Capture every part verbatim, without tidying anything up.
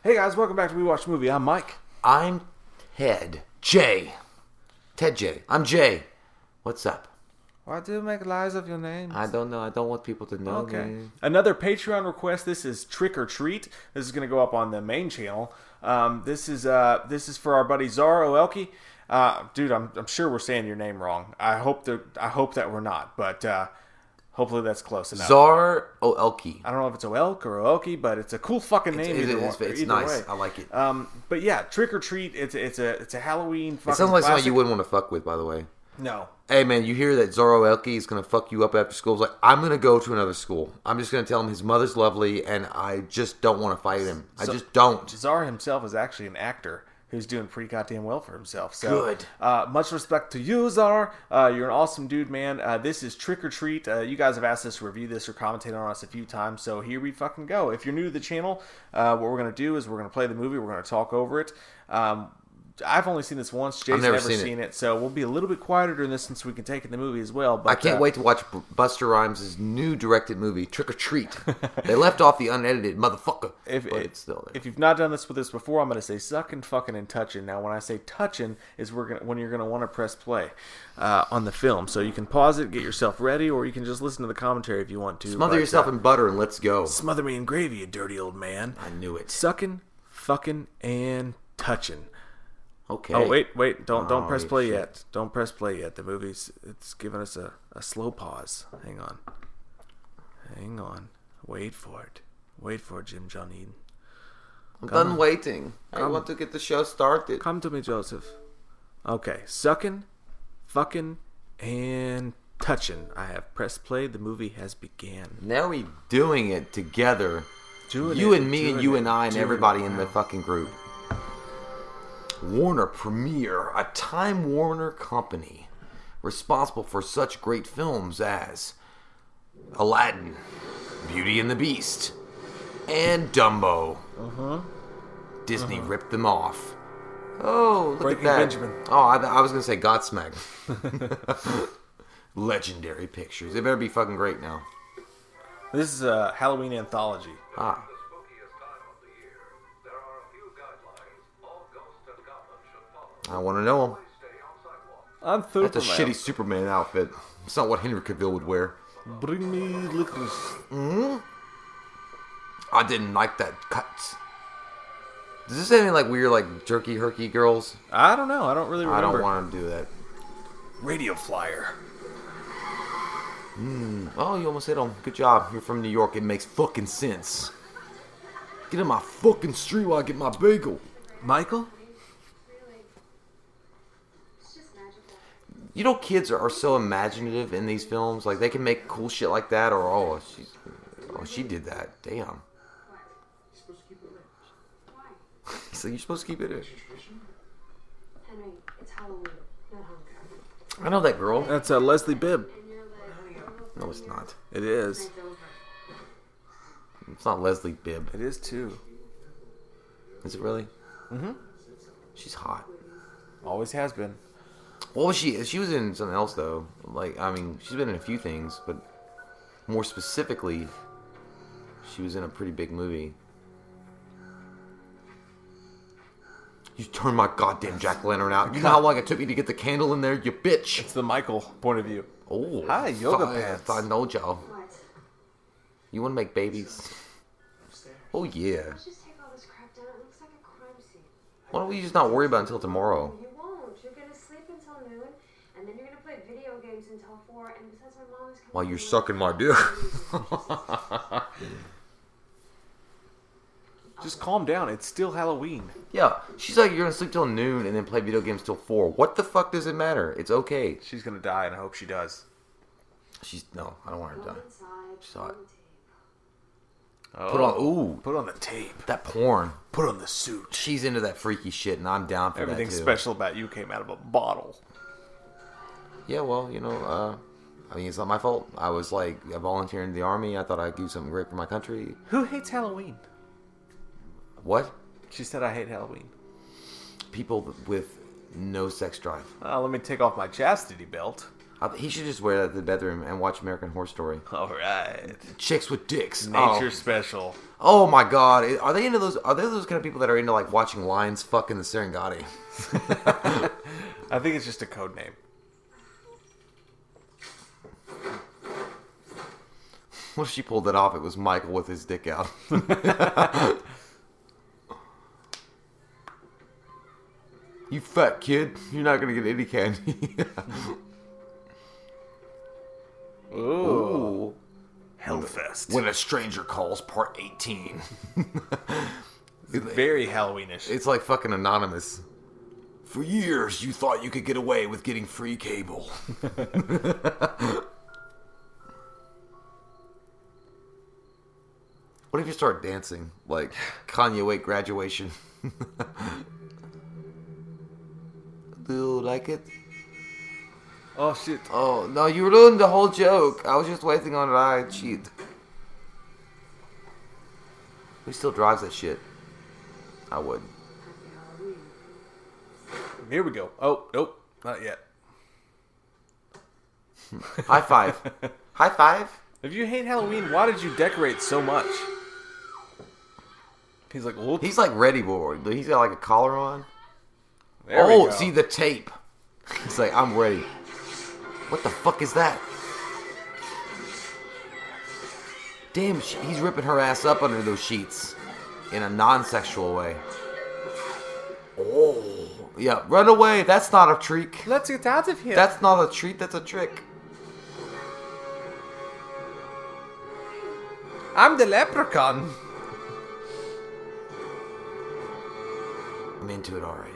Hey guys, welcome back to We Watch Movie. I'm Mike. I'm Ted J. Ted J. I'm Jay. What's up? Why do you make lies of your name? I don't know. I don't want people to know Okay. me. Another Patreon request. This is Trick or Treat. This is going to go up on the main channel. Um, this is uh, this is for our buddy Zara Oelke. Uh, dude, I'm I'm sure we're saying your name wrong. I hope that I hope that we're not, but uh, hopefully that's close enough. Zar Oelke. I don't know if it's Oelk or Oelke, but it's a cool fucking name. It's, either it's, one, it's either nice. way. I like it. Um, but yeah, Trick or Treat. It's it's a it's a Halloween. Fucking It sounds like classic. something you wouldn't want to fuck with, by the way. No. Hey, man, you hear that Zara Oelke is going to fuck you up after school? It's like, I'm going to go to another school. I'm just going to tell him his mother's lovely, and I just don't want to fight him. I So- just don't. Zara himself is actually an actor who's doing pretty goddamn well for himself. So, Good. Uh, much respect to you, Zara. Uh, you're an awesome dude, man. Uh, this is Trick or Treat. Uh, you guys have asked us to review this or commentate on us a few times, so here we fucking go. If you're new to the channel, uh, what we're going to do is we're going to play the movie. We're going to talk over it. Um, I've only seen this once. Jay's I've never never seen seen, it. it. so we'll be a little bit quieter during this since we can take in the movie as well. But I can't uh, wait to watch B- Buster Rhymes' new directed movie, Trick or Treat. They left off the unedited motherfucker, If, but it- it's still there. if you've not done this with us before, I'm going to say sucking, fucking, and touching. Now, when I say touching, is we're gonna, when you're going to want to press play uh, on the film. So you can pause it, get yourself ready, or you can just listen to the commentary if you want to. Smother But, yourself uh, in butter and let's go. smother me in gravy, you dirty old man. I knew it. Sucking, fucking, and touching. Okay. Oh wait, wait! Don't don't Oh, press yeah, play shit. yet. Don't press play yet. The movie's it's giving us a, a slow pause. Hang on, hang on. Wait for it. Wait for it, Jim John Eden. I'm Come done on. waiting. I Come. want to get the show started. Come to me, Joseph. Okay, sucking, fucking, and touching. I have pressed play. The movie has began. Now we doing it together. Doing you it, and me and doing you it, and I and doing everybody it. in the fucking group. Warner Premiere, a Time Warner company responsible for such great films as Aladdin, Beauty and the Beast, and Dumbo. Uh-huh. Disney ripped them off. Oh, look Breaking at that. Benjamin. Oh, I, I was going to say Godsmack. Legendary Pictures. They better be fucking great now. This is a Halloween anthology. Ah. I want to know him. I'm That's Superman. a shitty Superman outfit. It's not what Henry Cavill would wear. Bring me licorice. Hmm? I didn't like that cut. Does this anything like weird, like jerky herky girls? I don't know. I don't really I remember. don't want to do that. Radio Flyer. Oh, you almost hit him. Good job. You're from New York. It makes fucking sense. Get in my fucking street while I get my bagel. Michael? You know, kids are, are so imaginative in these films. Like, they can make cool shit like that, or, oh, she, oh, she did that. Damn. So you're supposed to keep it in. Henry, it's Halloween, not homecoming. I know that girl. That's uh, Leslie Bibb. And you're like, No, it's not. It is. It's not Leslie Bibb. It is too. Is it really? Mm-hmm. She's hot. Always has been. What was she? She was in something else, though. Like, I mean, she's been in a few things, but more specifically, she was in a pretty big movie. You turned my goddamn jack-o'-lantern out. You know how long it took me to get the candle in there, you bitch? It's the Michael point of view. Oh, Hi, yoga I, pants. I know, Joe. what? You want to make babies? Oh, yeah. Let's just take all this crap down. It looks like a crime scene. Why don't we just not worry about it until tomorrow? You won't. You're gonna sleep until noon, and then you're gonna play video games until four. And besides, my mom is coming. While you're home. sucking my dick. Just calm down. It's still Halloween. Yeah, she's like, you're gonna sleep till noon and then play video games till four. What the fuck does it matter? It's okay. She's gonna die, and I hope she does. She's no, I don't want her to Go die. inside. She's hot. on the tape. Oh. Put on, ooh, Put on the tape. that porn. Put on the suit. She's into that freaky shit, and I'm down for Everything that too. special about you came out of a bottle. Yeah, well, you know, uh, I mean, it's not my fault. I was like a volunteer in the army. I thought I'd do something great for my country. Who hates Halloween? What? She said I hate Halloween. People with no sex drive. Uh, let me take off my chastity belt. I, he should just wear that to the bedroom and watch American Horror Story. All right. Chicks with dicks. Nature oh. special. Oh my god. Are they into those? Are they those kind of people that are into like watching lions fuck in the Serengeti? I think it's just a code name. What if she pulled it off? It was Michael with his dick out. You fat kid. You're not going to get any candy. Ooh. Ooh. Hellfest. When a Stranger Calls, part eighteen. It's very Halloweenish. It's like fucking Anonymous. For years, you thought you could get away with getting free cable. What if you start dancing? Like Kanye West graduation. Do you like it? Oh, shit. Oh, no, you ruined the whole joke. I was just waiting on Ryan. Cheat. Who still drives that shit? I would. Here we go. Oh, nope. Not yet. High five. High five? If you hate Halloween, why did you decorate so much? He's like, whoops. He's like ready for it. He's got like a collar on. There oh, we go. see the tape. He's like, I'm ready. What the fuck is that? Damn, she, he's ripping her ass up under those sheets. In a non-sexual way. Oh. Yeah, run away. That's not a treat. Let's get out of here. That's not a treat, that's a trick. I'm the leprechaun. I'm into it already.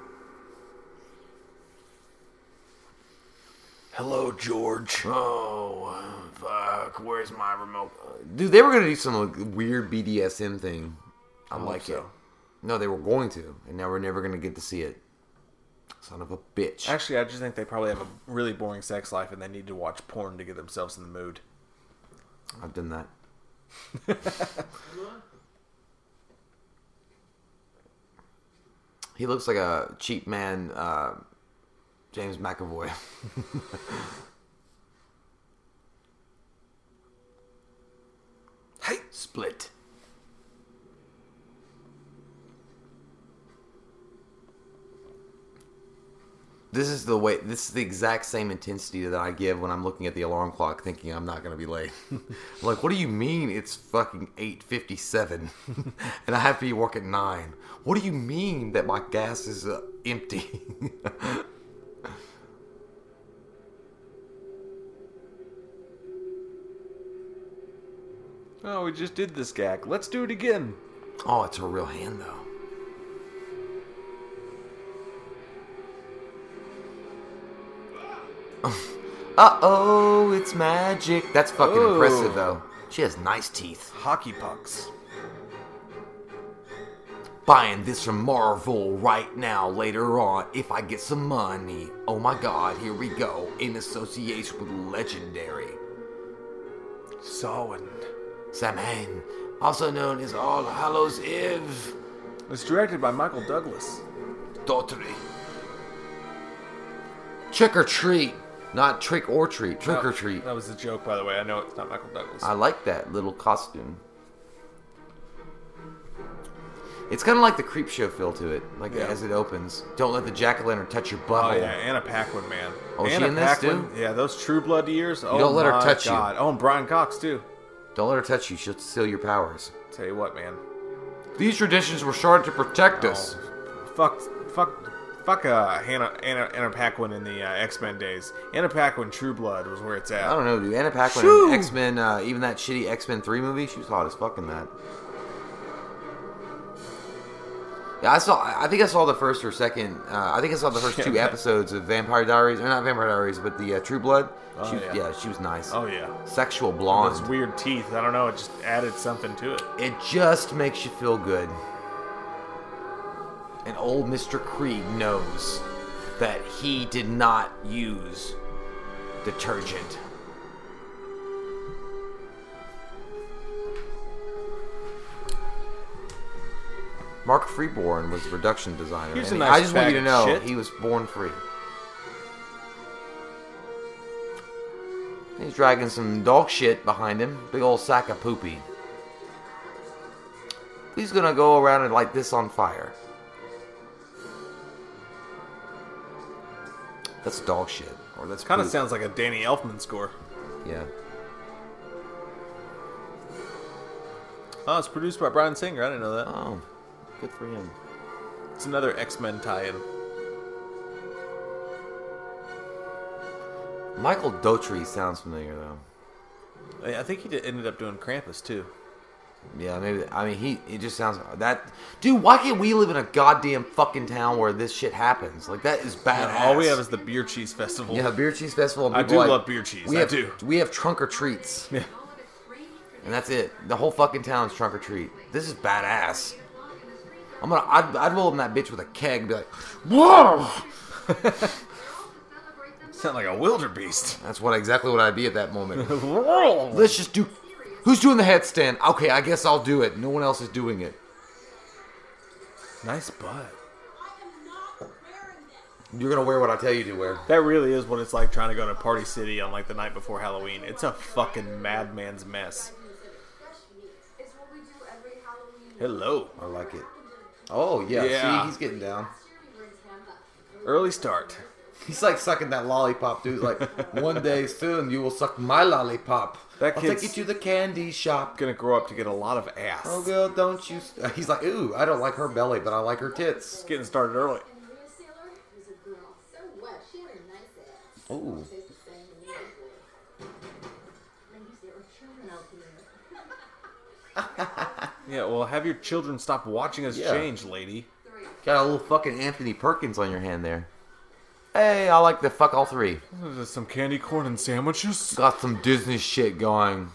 Hello, George. Oh, fuck. Where's my remote? Dude, they were going to do some like, weird B D S M thing. I, I like so. it. No, they were going to. And now we're never going to get to see it. Son of a bitch. Actually, I just think they probably have a really boring sex life and they need to watch porn to get themselves in the mood. I've done that. He looks like a cheap man, uh, James McAvoy. Hey, Split. This is the way. This is the exact same intensity that I give when I'm looking at the alarm clock, thinking I'm not going to be late. I'm like, what do you mean it's fucking eight fifty-seven, and I have to be work at nine? What do you mean that my gas is uh, empty? Oh, we just did this gag. Let's do it again. Oh, it's a real hand though. Uh-oh, it's magic. That's fucking Ooh. impressive, though. She has nice teeth. Hockey pucks. Buying this from Marvel right now, later on, if I get some money. Oh my god, here we go. In association with Legendary. Samhain. Samhain, also known as All Hallows Eve. It's directed by Michael Douglas. Daughtry. Trick or treat. Not trick or treat. Trick No, or treat. That was a joke, by the way. I know it's not Michael Douglas. I like that little costume. It's kind of like the Creep Show feel to it, like Yeah. as it opens. Don't let the jack-o'-lantern touch your butthole. Oh, yeah. Anna Paquin, man. Oh, is she Anna in this, Paquin, too? Yeah, those True Blood years. Oh, don't let her my touch you. God. Oh, and Brian Cox, too. Don't let her touch you. She'll steal your powers. Tell you what, man. These traditions were started to protect us. Oh, fuck, fuck, fuck uh, Anna, Anna, Anna Paquin in the uh, X-Men days. Anna Paquin, True Blood was where it's at. I don't know, dude. Anna Paquin Shoo! in X-Men, uh, even that shitty X-Men three movie, she was hot as fuck in that. Yeah, I saw. I think I saw the first or second. Uh, I think I saw the first two episodes of Vampire Diaries, or not Vampire Diaries, but the uh, True Blood. Oh, she was, yeah. yeah, she was nice. Oh, yeah. Sexual blonde. Those weird teeth. I don't know. It just added something to it. It just makes you feel good. And old Mister Creed knows that he did not use detergent. Mark Freeborn was the production designer. He's and a he- nice I just want you bag to of know shit. he was born free. He's dragging some dog shit behind him. Big old sack of poopy. He's gonna go around and light this on fire. That's dog shit. Or that's Kind of poop. sounds like a Danny Elfman score. Yeah. Oh, it's produced by Bryan Singer. I didn't know that. Oh, good for him. It's another X-Men tie-in. Michael Dougherty sounds familiar though. I think he did, ended up doing Krampus too. Yeah, maybe. I mean, he it just sounds that. Dude, why can't we live in a goddamn fucking town where this shit happens? Like that is badass. All we have is the Beer Cheese Festival. yeah, beer cheese festival. And I people do like, love beer cheese. We I have, do. We have trunk or treats. Yeah. And that's it. The whole fucking town's trunk or treat. This is badass. I'm gonna. I'd, I'd roll in that bitch with a keg and be like, whoa. Sound like a wildebeest. That's what exactly what I'd be at that moment. Let's just do. Who's doing the headstand? Okay, I guess I'll do it. No one else is doing it. Nice butt. You're gonna wear what I tell you to wear. That really is what it's like trying to go to Party City on like the night before Halloween. It's a fucking madman's mess. It's what we do every Halloween. Hello. I like it. Oh yeah, Yeah. see, he's getting down. Early start. He's like sucking that lollipop, dude. Like one day soon, you will suck my lollipop. That I'll take kid's- you to the candy shop. Gonna grow up to get a lot of ass. Oh girl, don't you? St-. He's like, ooh, I don't like her belly, but I like her tits. Getting started early. And Rhea Sailor was a girl. So what? She had a nice ass. Ooh. Tastes the same to me as well. Ladies, there are children out here. Yeah, well, have your children stop watching us Yeah. change, lady. Got a little fucking Anthony Perkins on your hand there. Hey, I like the fuck all three. There's some candy corn and sandwiches. Got some Disney shit going.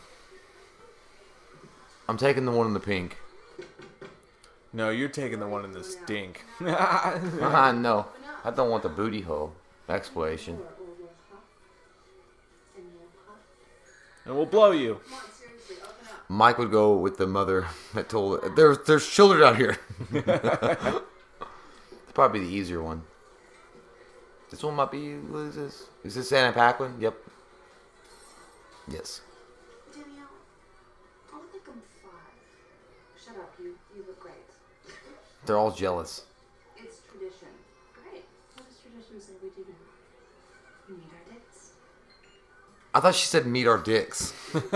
I'm taking the one in the pink. No, you're taking the one in the stink. Ah, no. I don't want the booty hole explanation. And we'll blow you. Mike would go with the mother that told her, there's, there's children out here. It's probably the easier one. This one might be, what is this? Is this Santa Paquin? Yep. Yes. Danielle, I look like I'm five. Shut up, you, you look great. They're all jealous. It's tradition. Great. What does tradition say we do now? We meet our dicks. I thought she said meet our dicks.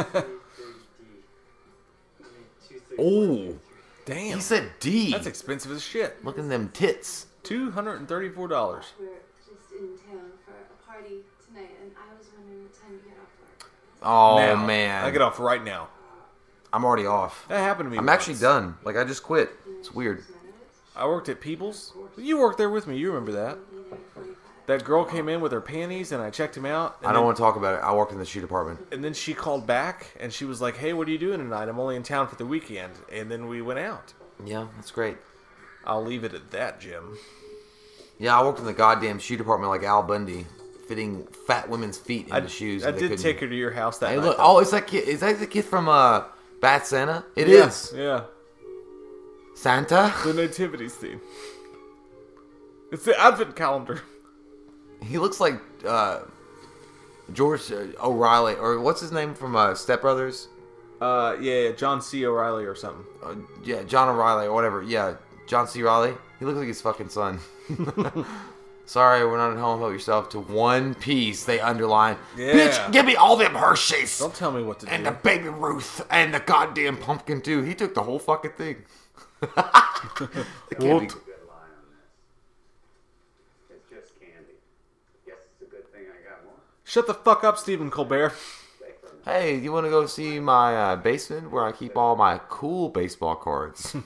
Oh, Damn. he said D. That's expensive as shit. Look at them tits. two hundred thirty-four dollars. We're just in town for a party tonight, and I was wondering what time you get off work. Oh, Now. man. I get off right now. I'm already off. That happened to me I'm once. actually done. Like, I just quit. It's weird. I worked at People's. You worked there with me. You remember that. That girl came in with her panties, and I checked him out. And I don't then, want to talk about it. I worked in the shoe department. And then she called back, and she was like, hey, what are you doing tonight? I'm only in town for the weekend. And then we went out. Yeah, that's great. I'll leave it at that, Jim. Yeah, I worked in the goddamn shoe department like Al Bundy, fitting fat women's feet into I, shoes. I and they did couldn't- take her to your house that Hey, night. look. though. Oh, it's that kid. Is that the kid from uh, Bad Santa? It is yeah, Yeah. Santa? The nativity scene. It's the advent calendar. He looks like uh, George uh, O'Reilly, or what's his name from uh, Step Brothers? Uh, yeah, yeah, John C. O'Reilly or something. Uh, yeah, John O'Reilly or whatever. Yeah, John C. Reilly. He looks like his fucking son. Sorry, we're not at home. Help yourself to one piece. They underline. Yeah. Bitch, give me all them Hershey's Don't tell me what to and do. the Baby Ruth and the goddamn pumpkin too. He took the whole fucking thing. That can't be- What? Good lie on this. It's just candy. Guess it's a good thing I got more. Shut the fuck up, Stephen Colbert. Hey, you want to go see my uh, basement where I keep all my cool baseball cards?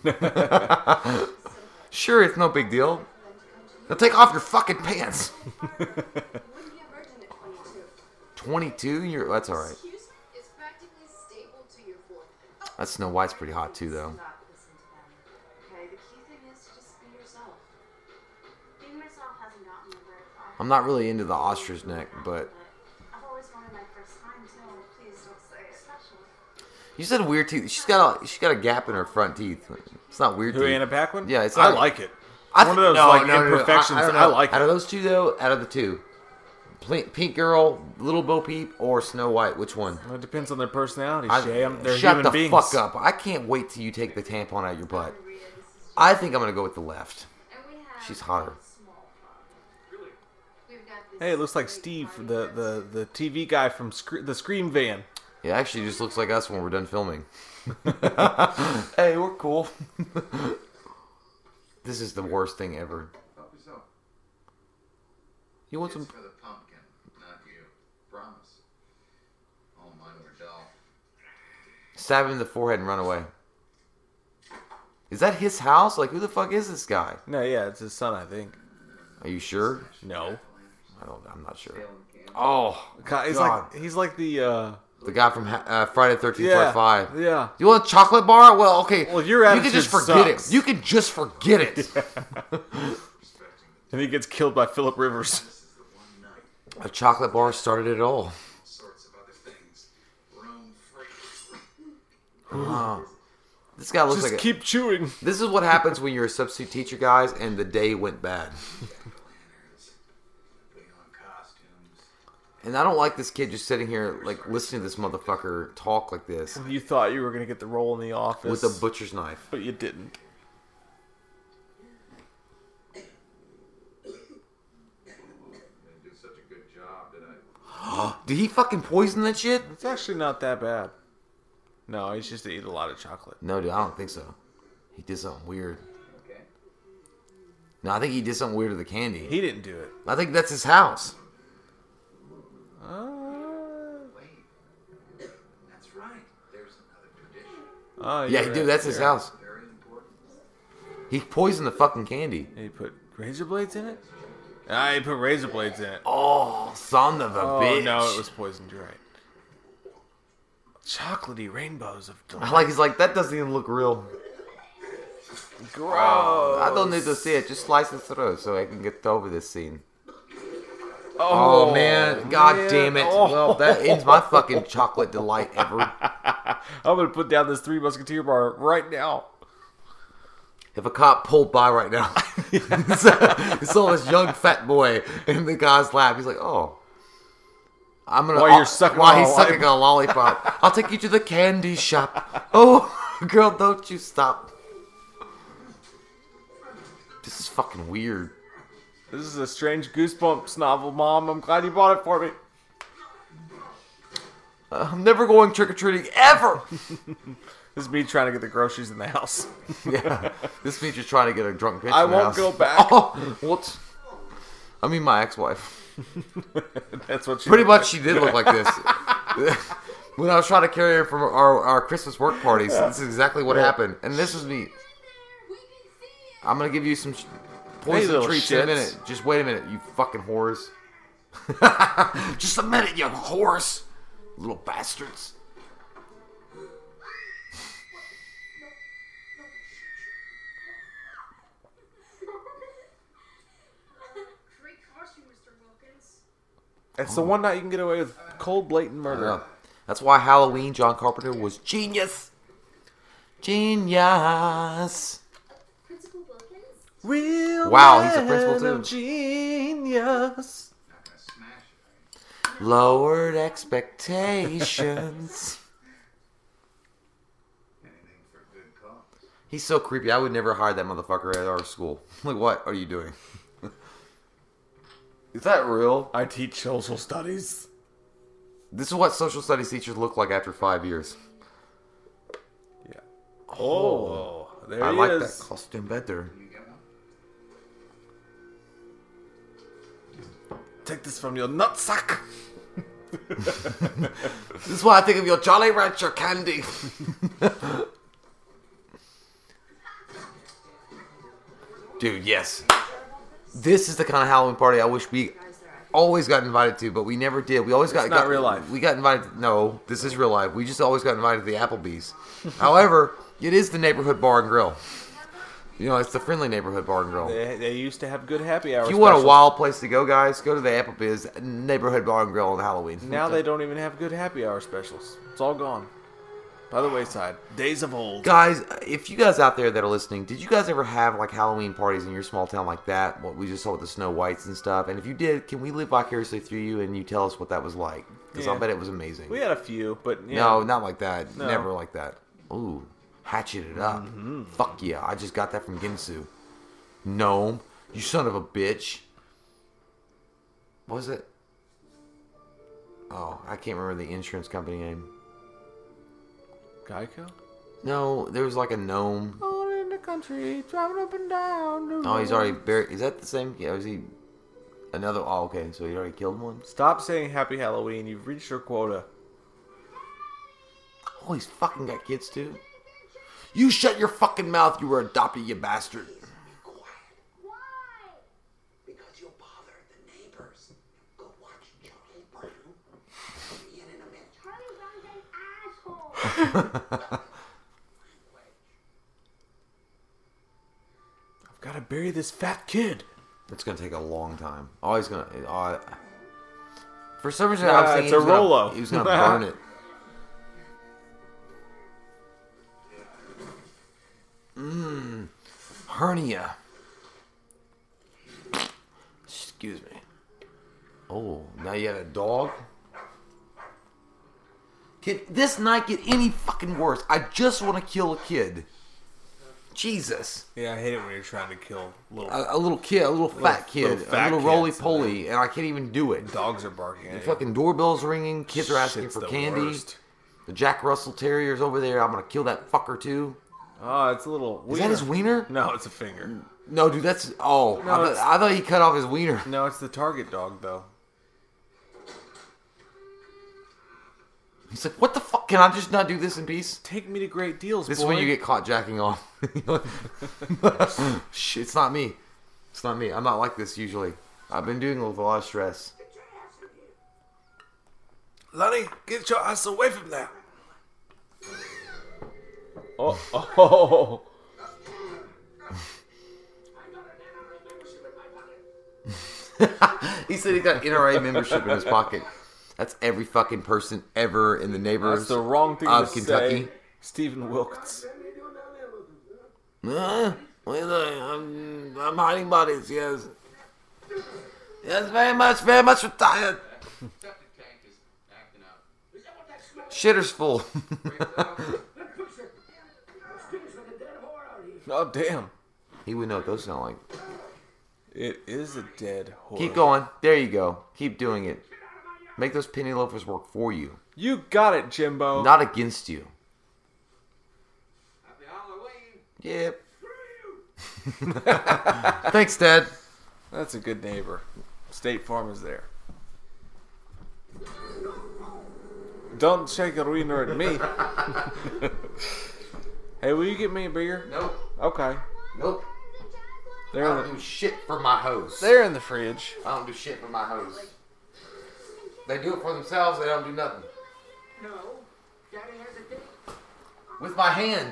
Sure, it's no big deal. Now take off your fucking pants. You wouldn't be a virgin at twenty-two. twenty-two? You're, that's all right. Excuse me? It's practically stable to your forehead. That Snow White's pretty hot too, though. Not listen to them. Okay, the key thing is to just be yourself. Being myself hasn't gotten me very far. I'm not really into the ostrich neck, but I've always wanted my first time too. Please don't say special. you said weird teeth. She's got a she's got a gap in her front teeth. It's not weird Who, teeth. Anna Paquin? Yeah, it's I not- like it. I One th- of those no, like no, no, no. imperfections. I, I, don't I, know. like Out it. of those two, though, out of the two, Pl- Pink Girl, Little Bo Peep, or Snow White? Which one? Well, it depends on their personality, I- Shay. I'm- They're shut human the beings. fuck up. I can't wait till you take the tampon out of your butt. I think I'm going to go with the left. And we have She's hotter. small fun. We've got this Hey, it looks like great Steve, party the, dress. the, the T V guy from Scre- the Scream van. It actually just looks like us when we're done filming. Hey, we're cool. This is the worst thing ever. Help yourself. You want It's some... for the pumpkin, not you. Promise. All mine were dull. Stab him in the forehead and run away. Is that his house? Like, who the fuck is this guy? No, yeah, it's his son, I think. Are you sure? No. I don't. I'm not sure. Tail and candy. Oh, God, He's God. like he's like the uh, The guy from Ha- uh, Friday the thirteenth yeah, Part Five. yeah. You want a chocolate bar? Well, okay. Well, your you can attitude just forget sucks. it. You can just forget it. And he gets killed by Philip Rivers. This is the one night. A chocolate bar started it all. All sorts of other things. Roam free. Wow. This guy looks Just like. A, keep chewing. this is what happens when you're a substitute teacher, guys, and the day went bad. Lanterns. Putting on costumes. And I don't like this kid just sitting here, like, listening to this motherfucker talk like this You thought you were gonna get the role in the office with a butcher's knife. but you didn't. Didn't do such a good job, did I? Did he fucking poison that shit? It's actually not that bad. No, he's just to eat a lot of chocolate. No, dude, I don't think so. He did something weird. Okay. No, I think he did something weird to the candy. He didn't do it. I think that's his house. Uh, Wait. That's right. There's another tradition. oh, Yeah, you're dude, right. that's his You're house. Very important. He poisoned the fucking candy. right. He put razor blades in it? Ah, he put razor blades in it. Oh, son of a Oh, bitch. no, it was poisoned. You're right. Chocolatey rainbows of delight. Like, he's like, that doesn't even look real. Gross. I don't need to see it. Just slice it through so I can get over this scene. Oh, man. God man. damn it. Oh. Well, that ends my fucking chocolate delight ever. I'm going to put down this Three Musketeer bar right now. If a cop pulled by right now, he saw this young fat boy in the guy's lap, he's like, oh. I'm gonna While you're sucking while on a he's sucking on a lollipop. I'll take you to the candy shop. Oh, girl, don't you stop. This is fucking weird. This is a strange Goosebumps novel, Mom. I'm glad you bought it for me. Uh, I'm never going trick-or-treating ever. This is me trying to get the groceries in the house. Yeah, this means you're trying to get a drunk bitch I in the won't house. go back. Oh, what? I mean, my ex-wife. That's what she Pretty much, she did look like this. When I was trying to carry her from our, our Christmas work parties, this is exactly what happened. And this was me. We can see it. I'm gonna give you some sh- Hey, poison little treats in a shits. minute. Just wait a minute, you fucking whores. Just a minute, you whores. Little bastards. Great costume, Mister Wilkins. It's the one night you can get away with cold, blatant I murder. know. That's why Halloween, John Carpenter was genius. Genius. Principal Wilkins? Real Wow, he's a man principal, of too. Genius. Not gonna smash it, are you? Lowered expectations. Anything for a good cause. He's so creepy. I would never hire that motherfucker at our school. Like, what are you doing? Is that real? I teach social studies. This is what social studies teachers look like after five years. Yeah. Oh, there I he like is. that costume better. You get one? Take this from your nutsack. This is what I think of your Jolly Rancher candy. Dude, yes. This is the kind of Halloween party I wish we always got invited to, but we never did. We always got It's not got- real life. We got invited. To, no, this is real life. We just always got invited to the Applebee's. However, it is the neighborhood bar and grill. You know, it's the friendly neighborhood bar and grill. They, they used to have good happy hour If you want a specials. wild place to go, guys, go to the Applebee's neighborhood bar and grill on Halloween. Now they don't even have good happy hour specials. It's all gone. By the wayside. Days of old. Guys, if you guys out there that are listening, did you guys ever have like Halloween parties in your small town like that? What we just saw with the Snow Whites and stuff. And if you did, can we live vicariously through you and you tell us what that was like? Because Yeah. I'll bet it was amazing. We had a few, but yeah. No, not like that. No. Never like that. Ooh, hatchet it up. Mm-hmm. Fuck yeah! I just got that from Ginsu. Gnome, you son of a bitch. What was it? Oh, I can't remember the insurance company name. Geico? No, there was like a gnome. All in the country, driving up and down. the Oh, he's already road. buried. Is that the same? Yeah, was he another? Oh, okay. So he already killed one. Stop saying Happy Halloween. You've reached your quota. Oh, he's fucking got kids too. You shut your fucking mouth. You were adopted, you bastard. Why? Because you'll bother the neighbors. Go watch Charlie Brown. I'll be in in a minute. Charlie Brown's an asshole. I've got to bury this fat kid. It's gonna take a long time. Oh, he's gonna. Oh, I- for some reason, Nah, I was thinking it's he a was, gonna, Rolo. he was gonna burn it. Mmm, hernia. Excuse me. Oh, now you got a dog. Can this night get any fucking worse? I just want to kill a kid. Jesus. Yeah, I hate it when you're trying to kill little A, a little kid, a little fat kid, little fat a little kids, roly poly, and I can't even do it. dogs are barking at The you. fucking doorbell's ringing, kids are asking Shit's for the candy. worst. The Jack Russell Terrier's over there. I'm gonna kill that fucker too. Oh, it's a little. Is that his wiener? No, it's a finger. No, dude, that's oh. No, I, thought, it's- I thought he cut off his wiener. No, it's the target dog though. He's like, what the fuck? Can I just not do this in peace? Take me to great deals, This boy. is when you get caught jacking off. Shit, it's not me. It's not me. I'm not like this usually. I've been doing it with a lot of stress. Lonnie, get your ass away from there. Oh, oh. He said he got N R A membership in his pocket. That's every fucking person ever in the neighborhoods That's the wrong thing of to Kentucky. say. Stephen Wilkes. Uh, what are you doing? I'm, I'm hiding bodies, yes. Yes, very much, very much retired. Septic tank is acting up. Shitter's full. Oh, damn. He would know what those sound like. It is a dead horse. Keep going. There you go. Keep doing it. Make those penny loafers work for you, You got it, Jimbo. not against you. Happy Halloween. Yep. Thanks, Dad. That's a good neighbor. State Farm is there. Don't shake a wiener at me. Hey, will you get me a beer? Nope. Okay. Nope. They're I in don't the, do shit for my hose. they're in the fridge. I don't do shit for my hose. They do it for themselves. They don't do nothing. No, Daddy has a date. With my hand.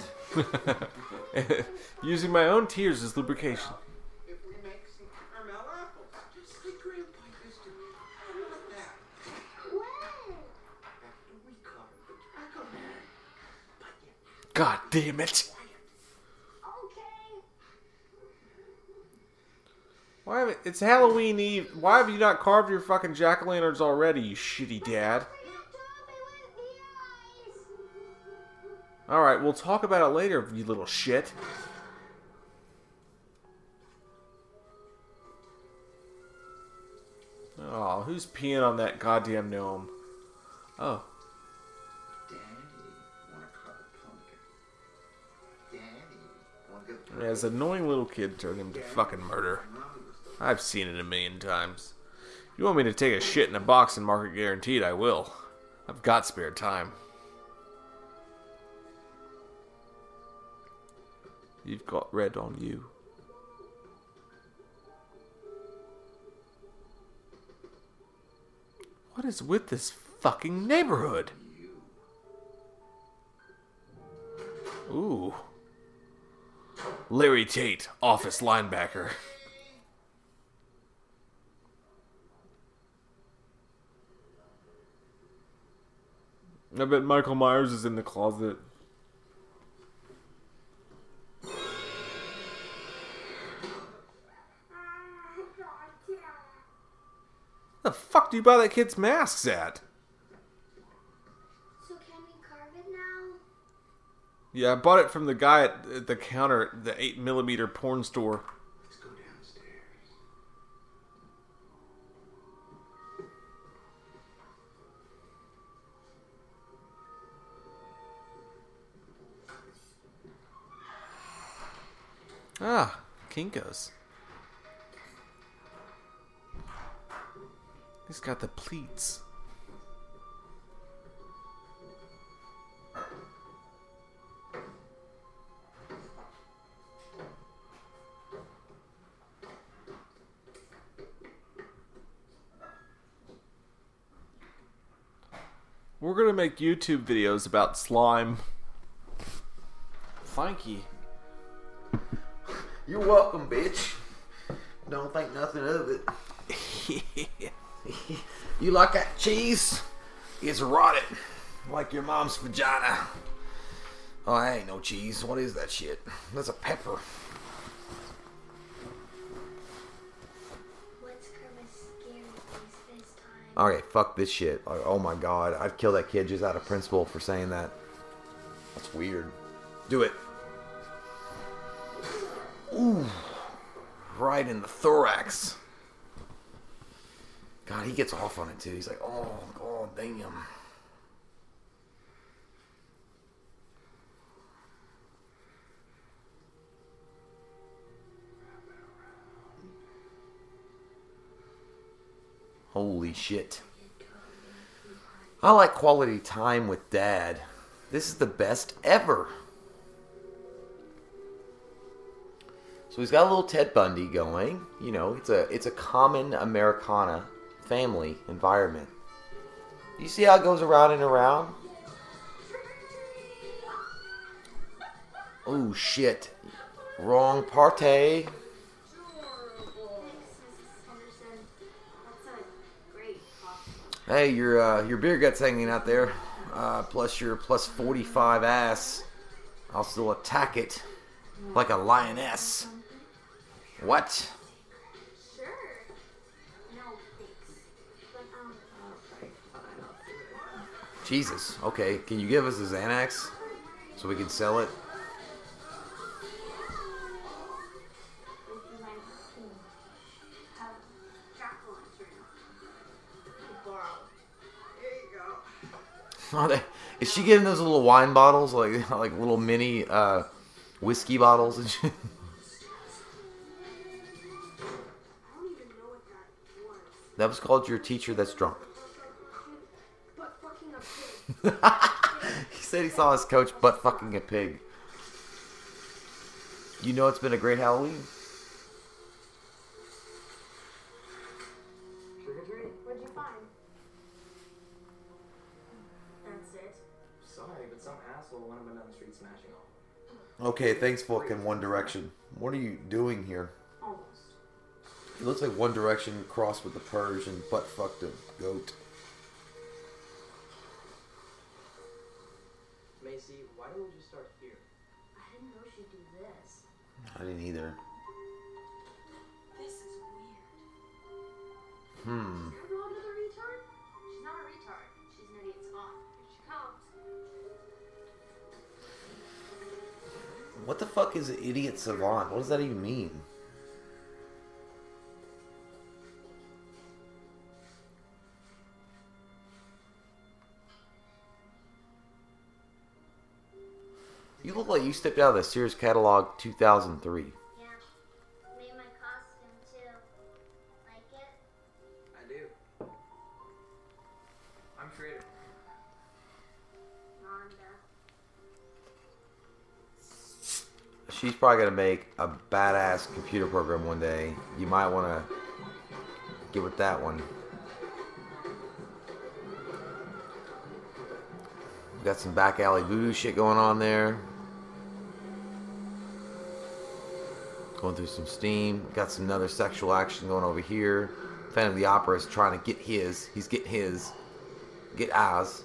Using my own tears as lubrication. If we make some caramel apples, just like Grandpa used to. I love that. When? After we carve the tobacco man. But you God damn it. Okay. Why have it, it's Halloween Eve. Why have you not carved your fucking jack-o'-lanterns already, you shitty dad? Alright, we'll talk about it later, you little shit. Oh, who's peeing on that goddamn gnome? Oh. Daddy, wanna carve a pumpkin? Daddy, wanna go Yeah, this annoying little kid turned him to fucking murder. I've seen it a million times. You want me to take a shit in a box and mark it guaranteed, I will. I've got spare time. You've got red on you. What is with this fucking neighborhood? Ooh. Larry Tate, office linebacker. I bet Michael Myers is in the closet. The fuck do you buy that kid's masks at? So can we carve it now? Yeah, I bought it from the guy at at the counter at the eight millimeter porn store. Let's go downstairs. Ah, Kinko's. He's got the pleats. We're gonna make YouTube videos about slime. Thank you. You're welcome, bitch. Don't think nothing of it. You like that cheese? It's rotted. Like your mom's vagina. Oh, that ain't no cheese. What is that shit? That's a pepper. What's Kermit's scary face this time? Okay, fuck this shit. Like, oh my god, I'd kill that kid just out of principle for saying that. That's weird. Do it. Ooh. Right in the thorax. God, he gets off on it too. He's like, oh, god damn. Holy shit. I like quality time with Dad. This is the best ever. So he's got a little Ted Bundy going. You know, it's a it's a common Americana family environment. You see how it goes around and around? Oh shit. Wrong party. Thanks, Missus Henderson. That's a great coffee. Hey, your uh, your beer gut's hanging out there. Uh, plus your plus forty-five ass. I'll still attack it like a lioness. What? Sure. No, thanks. But, um, Okay, fine, I'll do it. Jesus. Okay, can you give us a Xanax so we can sell it? would you mind have jack-o'-lantern to borrow? Here you go. Oh, they, is she getting those little wine bottles, like like little mini uh, whiskey bottles and shit? I don't even know what that was. That was called your teacher that's drunk. But fucking a pig. He said he saw his coach butt fucking a pig. You know it's been a great Halloween. Trick or treat. What'd you find? That's it. Sorry, but some asshole went up and down the street smashing all. Okay, thanks fucking One Direction. What are you doing here? Almost. It looks like One Direction crossed with the Purge and butt fucked a goat. Macy, why don't you start here? I didn't know she'd do this. I didn't either. This is weird. Hmm. Is your dog another retard? She's not a retard. She's an idiot's aunt. Here she comes. What the fuck is idiot savant? What does that even mean? You look like you stepped out of the Sears catalog two thousand three. Yeah. Made my costume too. Like it? I do. I'm creative. Rhonda. She's probably gonna make a badass computer program one day. You might want to get with that one. We got some back alley voodoo shit going on there. Going through some steam. Got some other sexual action going over here. Phantom of the Opera is trying to get his. He's getting his. Get ours.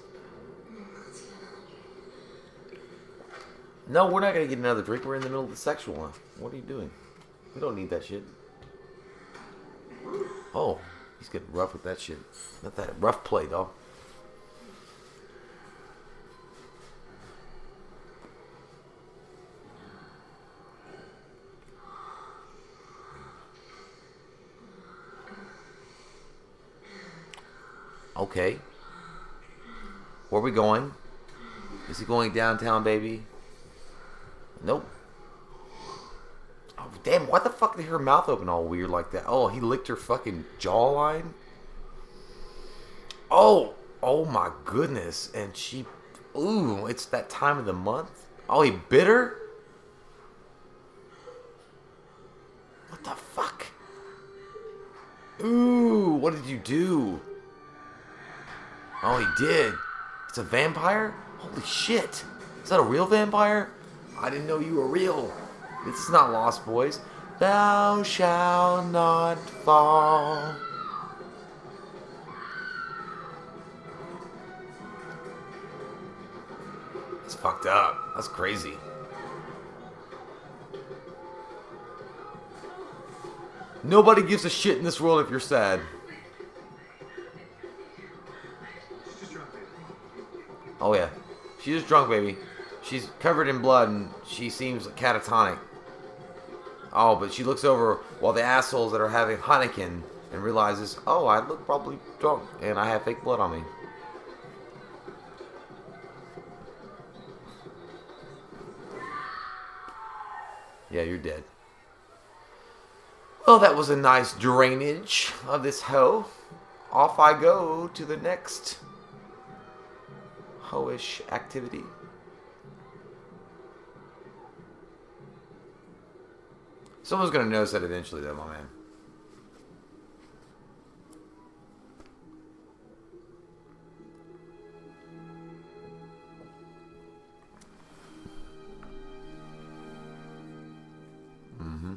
No, we're not going to get another drink. We're in the middle of the sexual one. What are you doing? We don't need that shit. Oh, He's getting rough with that shit. Not that rough play, though. Okay. Where are we going? Is he going downtown, baby? Nope. Oh, damn, why the fuck did her mouth open all weird like that? Oh, he licked her fucking jawline? Oh, oh my goodness. And she, ooh, it's that time of the month? Oh, he bit her? What the fuck? Ooh, what did you do? Oh, he did. It's a vampire? Holy shit. Is that a real vampire? I didn't know you were real. This is not Lost Boys. Thou shalt not fall. That's fucked up. That's crazy. Nobody gives a shit in this world if you're sad. Oh yeah. She's just drunk, baby. She's covered in blood and she seems catatonic. Oh, but she looks over while the assholes that are having Heineken and realizes, oh, I look probably drunk and I have fake blood on me. Yeah, you're dead. Well, that was a nice drainage of this hoe. Off I go to the next ho-ish activity. Someone's gonna notice that eventually, though, my man. Mm-hmm.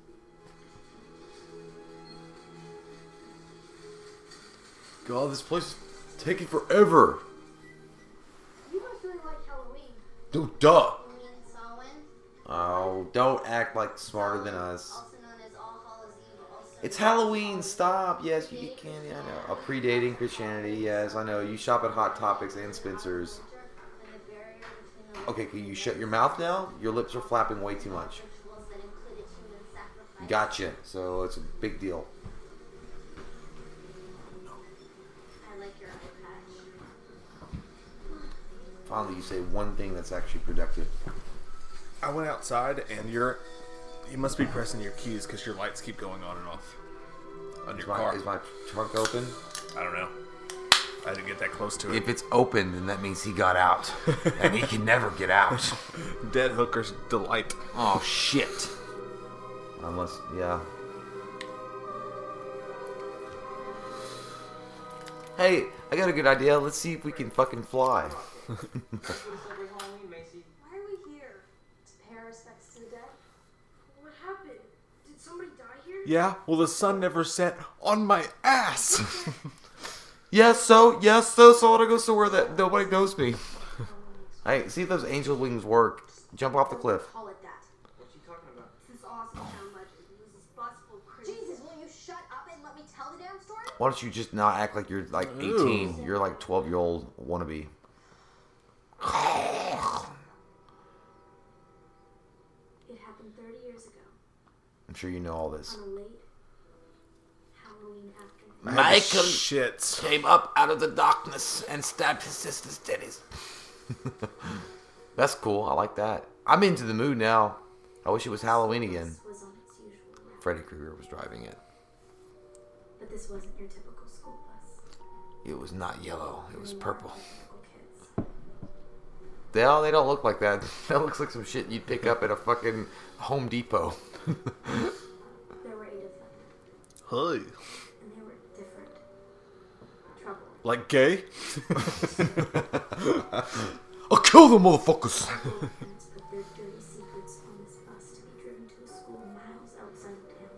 God, this place is taking forever. You guys really like Halloween. Dude, duh. Halloween, Samhain, Oh, don't act like smarter than us. also known as All Hallows Eve, also It's known as Halloween, All stop. Yes, you get candy, I know. A predating Christianity, yes, I know. You shop at Hot Topics and Spencer's. and the barrier between the Okay, can you shut your mouth now? Your lips are flapping way too much. rituals that included human sacrifice. Gotcha. So it's a big deal. I like your eye patch. Finally, you say one thing that's actually productive. I went outside and you're you must be pressing your keys because your lights keep going on and off on your Is my, car. is my trunk open? I don't know. I didn't get that close to it. If it's open, then that means he got out. And he can never get out. Dead hooker's delight. Oh, shit. Unless, yeah. Hey, I got a good idea. Let's see if we can fucking fly. Celebrate Halloween, Macy. Why are we here? To pay our respects to the dead? What happened? Did somebody die here? Yeah, well the sun never set on my ass. Yes, so, yes, so, so I want to go somewhere that nobody knows me. Hey, see if those angel wings work. Jump off the cliff. Call it that. What's she talking about? This is awesome town legend. It was this bus full of crazy. Jesus, will you shut up and let me tell the damn story? Why don't you just not act like you're like eighteen? Ooh. You're like twelve year old wannabe. It happened thirty years ago I'm sure you know all this. on a late Halloween afternoon. I had the Michael shits. came up out of the darkness and stabbed his sister's titties. That's cool. I like that. I'm into the mood now. I wish it was Halloween again. This was on its usual route, Freddy Krueger was driving it. but this wasn't your typical school bus. It was not yellow. It was There were purple. typical kids. They all, they don't look like that. That looks like some shit you'd pick up at a fucking Home Depot. There were eight of them, Hey. and they were different. Trouble. Like gay? I'll kill them motherfuckers. Parents put their dirty secrets on this bus to be driven to a school miles outside of town.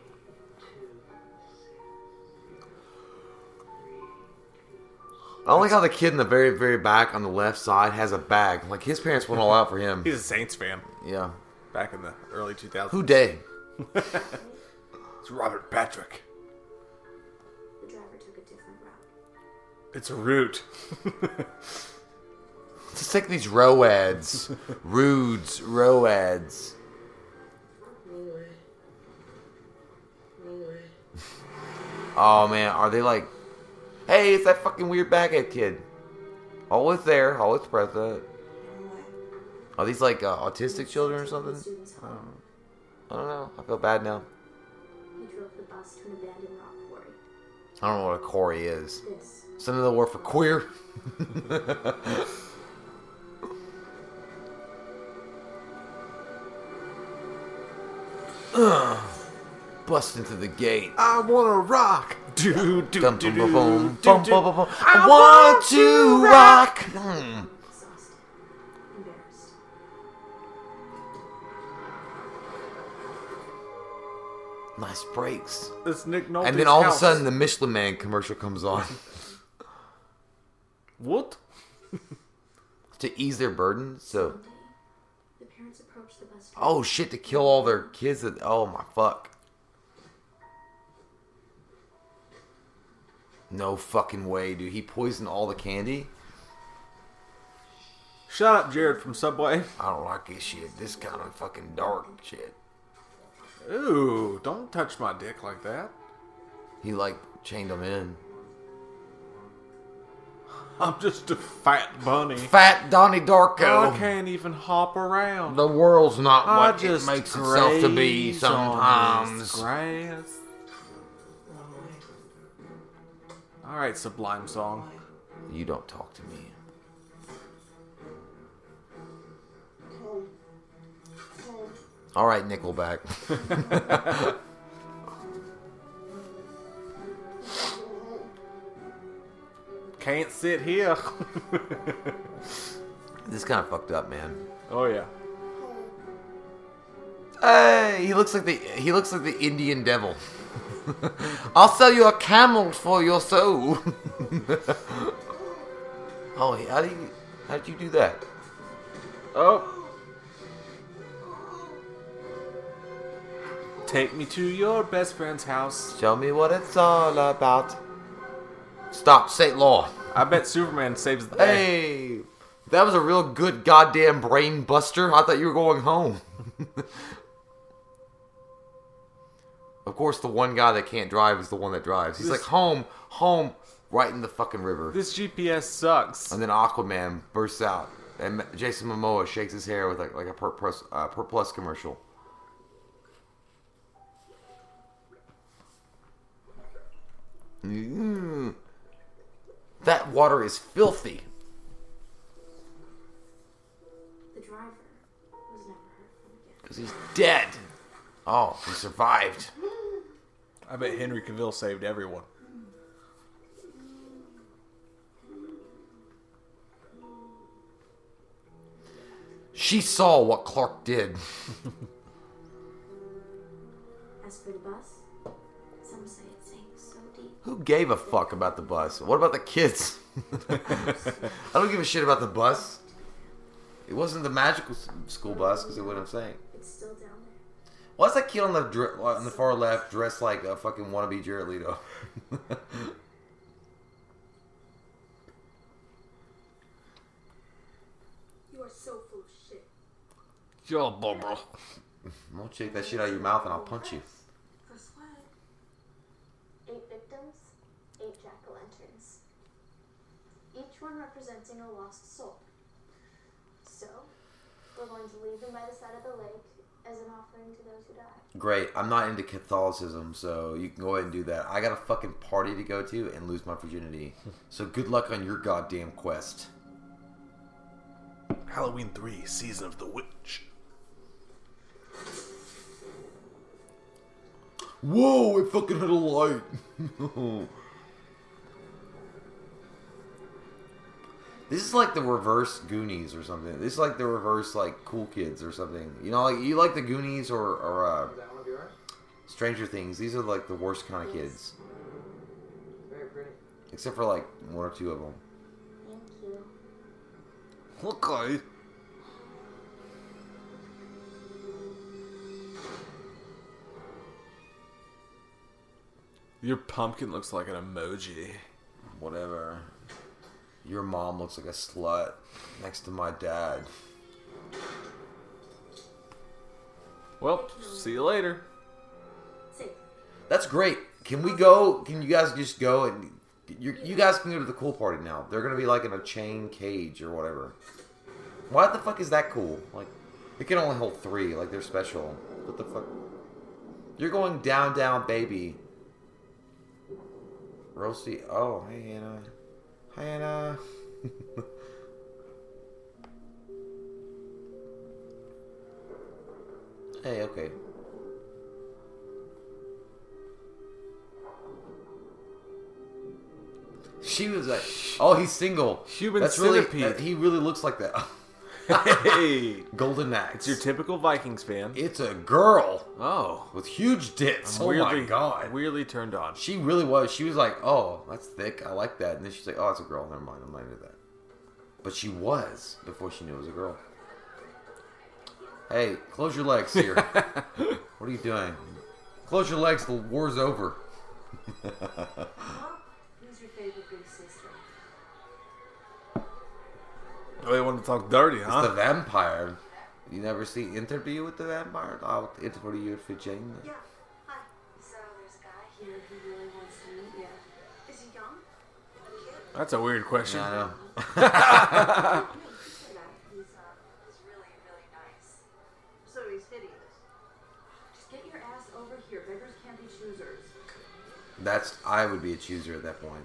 I don't like how the kid in the very, very back on the left side has a bag. Like his parents went all out for him. He's a Saints fan. Yeah. Back in the early two thousands. Who day? It's Robert Patrick. driver took a different route. It's a root. Let's take these roads. Rudes, roads. Oh man, are they like, hey, it's that fucking weird baghead kid. Always there, always present. Are these like uh, autistic children or something? Home. I don't know. I feel bad now. He drove the bus to an abandoned rock quarry. I don't know what a quarry is. This. Some of the word for queer. Ugh. Bust into the gate. I want to rock. Do, do, Dum, do, bum, do, bum, bum, do, bum, do. bum, bum, bum. I I want to rock. Hmm. Exhausted. Embarrassed. Nice breaks. It's Nick Nolte's And then all house. of a sudden, the Michelin Man commercial comes on What? to ease their burden. So, One day, the parents approached the bus. oh shit, to kill all their kids. That, oh my fuck. No fucking way, dude. He poisoned all the candy. Shut up, Jared from Subway. I don't like this shit. This kind of fucking dark shit. Ooh, don't touch my dick like that. He like chained them in. I'm just a fat bunny. Fat Donnie Darko. I can't even hop around. The world's not I what just it makes itself to be graze on this sometimes. grass. All right, Sublime song. You don't talk to me. All right, Nickelback. Can't sit here. This kind of fucked up, man. Oh yeah. Hey, he looks like the he looks like the Indian devil. I'll sell you a camel for your soul. Oh, how did you how did you do that? Oh. Take me to your best friend's house. Show me what it's all about. Stop, state law. I bet Superman saves the day. Hey, that was a real good goddamn brain buster. I thought you were going home. Of course, the one guy that can't drive is the one that drives. He's This- like, home, home, right in the fucking river. This G P S sucks. And then Aquaman bursts out, and Jason Momoa shakes his hair with like, like a per, plus, uh, per plus commercial. Mm. That water is filthy. The driver was never heard from again. Because he's dead. Oh, he survived. I bet Henry Cavill saved everyone. She saw what Clark did. As for the bus, some say it sank so deep. Who gave a fuck about the bus? What about the kids? I don't give a shit about the bus. It wasn't the magical s- school bus, because of what I'm saying. It's still down there. Why's that kid on the dr- on the far left dressed like a fucking wannabe Jared Leto? You are so full of shit. Yo, bro. Don't shake that shit out of your mouth and I'll punch you. First what? Eight victims, eight jack-o'-lanterns. Each one representing a lost soul. So, we're going to leave them by the side of the lake as an offering to those who died. Great. I'm not into Catholicism, so you can go ahead and do that. I got a fucking party to go to and lose my virginity. So good luck on your goddamn quest. Halloween three, Season of the Witch. Whoa, it fucking hit a light. This is like the reverse Goonies or something. This is like the reverse like Cool Kids or something. You know, like you like the Goonies or, or uh, Is that one of yours? Stranger Things. These are like the worst kind of kids. Very pretty. Except for like one or two of them. Thank you. Okay. Your pumpkin looks like an emoji. Whatever. Your mom looks like a slut next to my dad. Well, see you later. Safe. That's great. Can we go? Can you guys just go and you you guys can go to the cool party now? They're gonna be like in a chain cage or whatever. Why the fuck is that cool? Like, it can only hold three. Like, they're special. What the fuck? You're going down, down, baby. Roasty. Oh, hey, Hannah. Hi, Hannah. Hey, okay. She was like, "Oh, he's single." Human That's centipede. really. That, he really looks like that. Hey, Golden Axe. it's your typical Vikings fan. It's a girl Oh, with huge tits. I'm Oh weirdly, my god. weirdly turned on. She really was. She was like, "Oh, that's thick. I like that." And then she's like, "Oh, it's a girl. Never mind. I'm not into that." But she was before she knew it was a girl. Hey, close your legs here. What are you doing? Close your legs. The war's over. Who's your favorite big sister? Oh, they wanted to talk dirty, It's huh? the vampire. You never see Interview with the Vampire? I'll interview for Jane. Yeah. Hi. So there's a guy here who really wants to meet you. Is he young? A kid? That's a weird question. Yeah, I know. Yeah, he's, uh, he's really, really nice. So he's hideous. Just get your ass over here. Beggars can't be choosers. That's I would be a chooser at that point.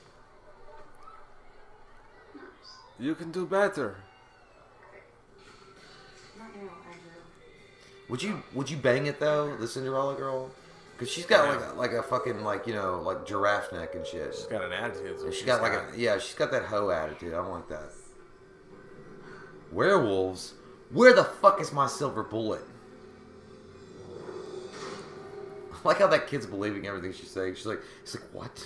You can do better. Not now, Andrew. Would you Would you bang it though, the Cinderella girl? Because she's got like a, like a fucking like you know like giraffe neck and shit. She's got an attitude. so She's she's got like a yeah, she's got that hoe attitude. I don't like that. Werewolves? Where the fuck is my silver bullet? I like how that kid's believing everything she's saying. She's like, she's like, what?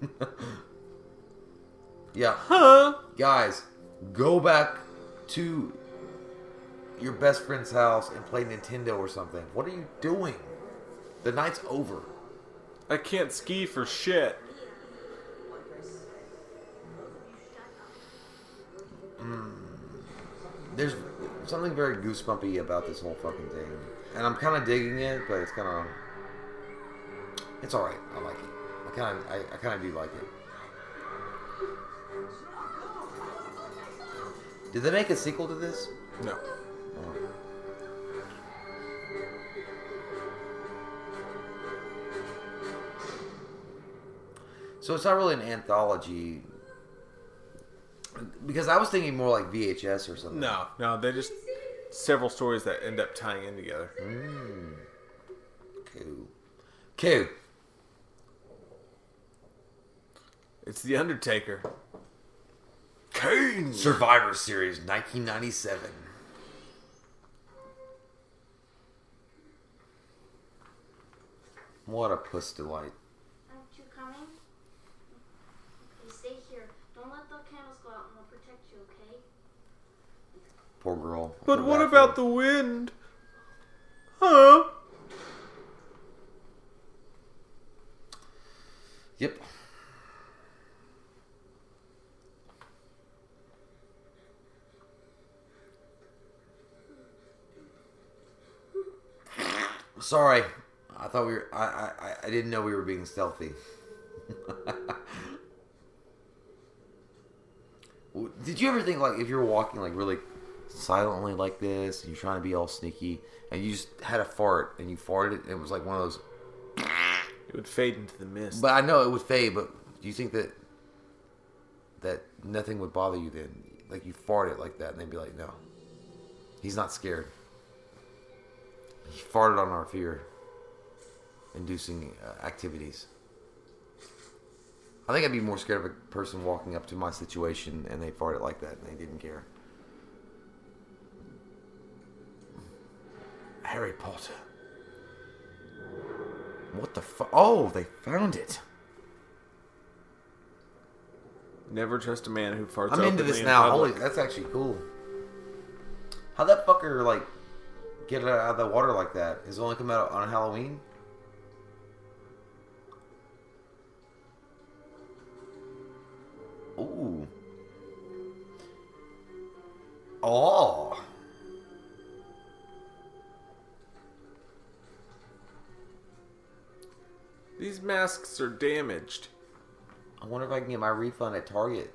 Yeah. Huh? Guys, go back to your best friend's house and play Nintendo or something. What are you doing? The night's over. I can't ski for shit. There's something very goosebumpy about this whole fucking thing. And I'm kind of digging it, but it's kind of... It's alright. I like it. I kind of I, I kind of do like it. Did they make a sequel to this? No. Oh. So it's not really an anthology. Because I was thinking more like V H S or something. No, no, they're just several stories that end up tying in together. Mm. Cool. Cool. It's The Undertaker. Kane! Survivor Series nineteen ninety-seven. What a puss delight. Aren't you coming? Okay, stay here. Don't let the candles go out and they'll protect you, okay? Poor girl. I But feel what bad about for the wind? Huh? her. Yep. Sorry. I thought we were. I, I, I didn't know we were being stealthy. Did you ever think, like, if you were walking, like, really silently like this, and you're trying to be all sneaky, and you just had a fart, and you farted, and it was like one of those... It would fade into the mist. But I know it would fade, but do you think that that nothing would bother you then? Like, you farted like that, and they'd be like, no. He's not scared. He farted on our fear-inducing uh, activities. I think I'd be more scared of a person walking up to my situation and they farted like that and they didn't care. Harry Potter. What the fuck? Oh, they found it. Never trust a man who farts I'm into openly this in now. public. Holy, that's actually cool. How'd that fucker, like, get it out of the water like that? Does it only come out on Halloween? Oh. These masks are damaged. I wonder if I can get my refund at Target.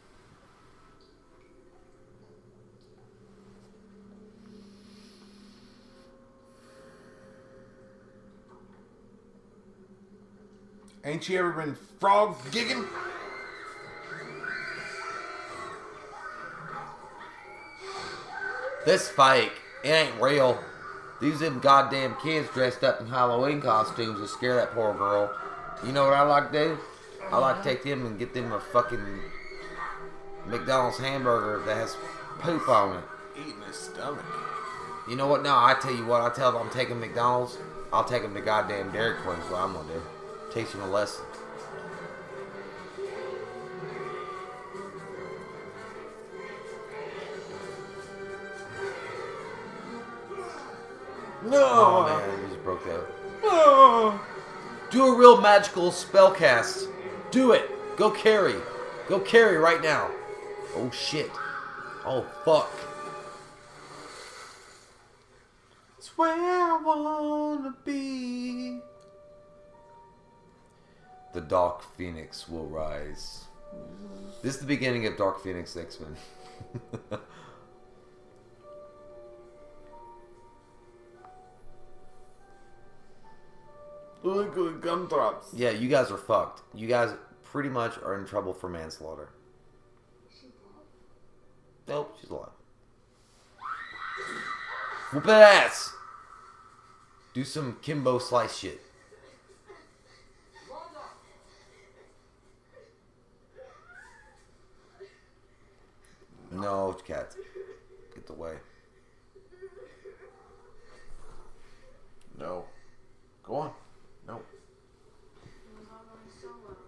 Ain't you ever been frog gigging? This fake. It ain't real. These them goddamn kids dressed up in Halloween costumes to scare that poor girl. You know what I like to do? I like to take them and get them a fucking McDonald's hamburger that has poop on it. Eating his stomach. You know what? No, I tell you what. I tell them I'm taking McDonald's. I'll take them to goddamn Dairy Queen. Is what I'm gonna do. Teach them a lesson. No. Oh man, you just broke that. No. Do a real magical spell cast. Do it. Go carry. Go carry right now. Oh shit. Oh fuck. It's where I wanna be. The Dark Phoenix will rise. This is the beginning of Dark Phoenix X-Men. Look at gumdrops. Yeah, you guys are fucked. You guys pretty much are in trouble for manslaughter. Nope, she's alive. Whoop that ass! Do some Kimbo Slice shit. No, cat. Get away. No. Go on. No. It was all going so well.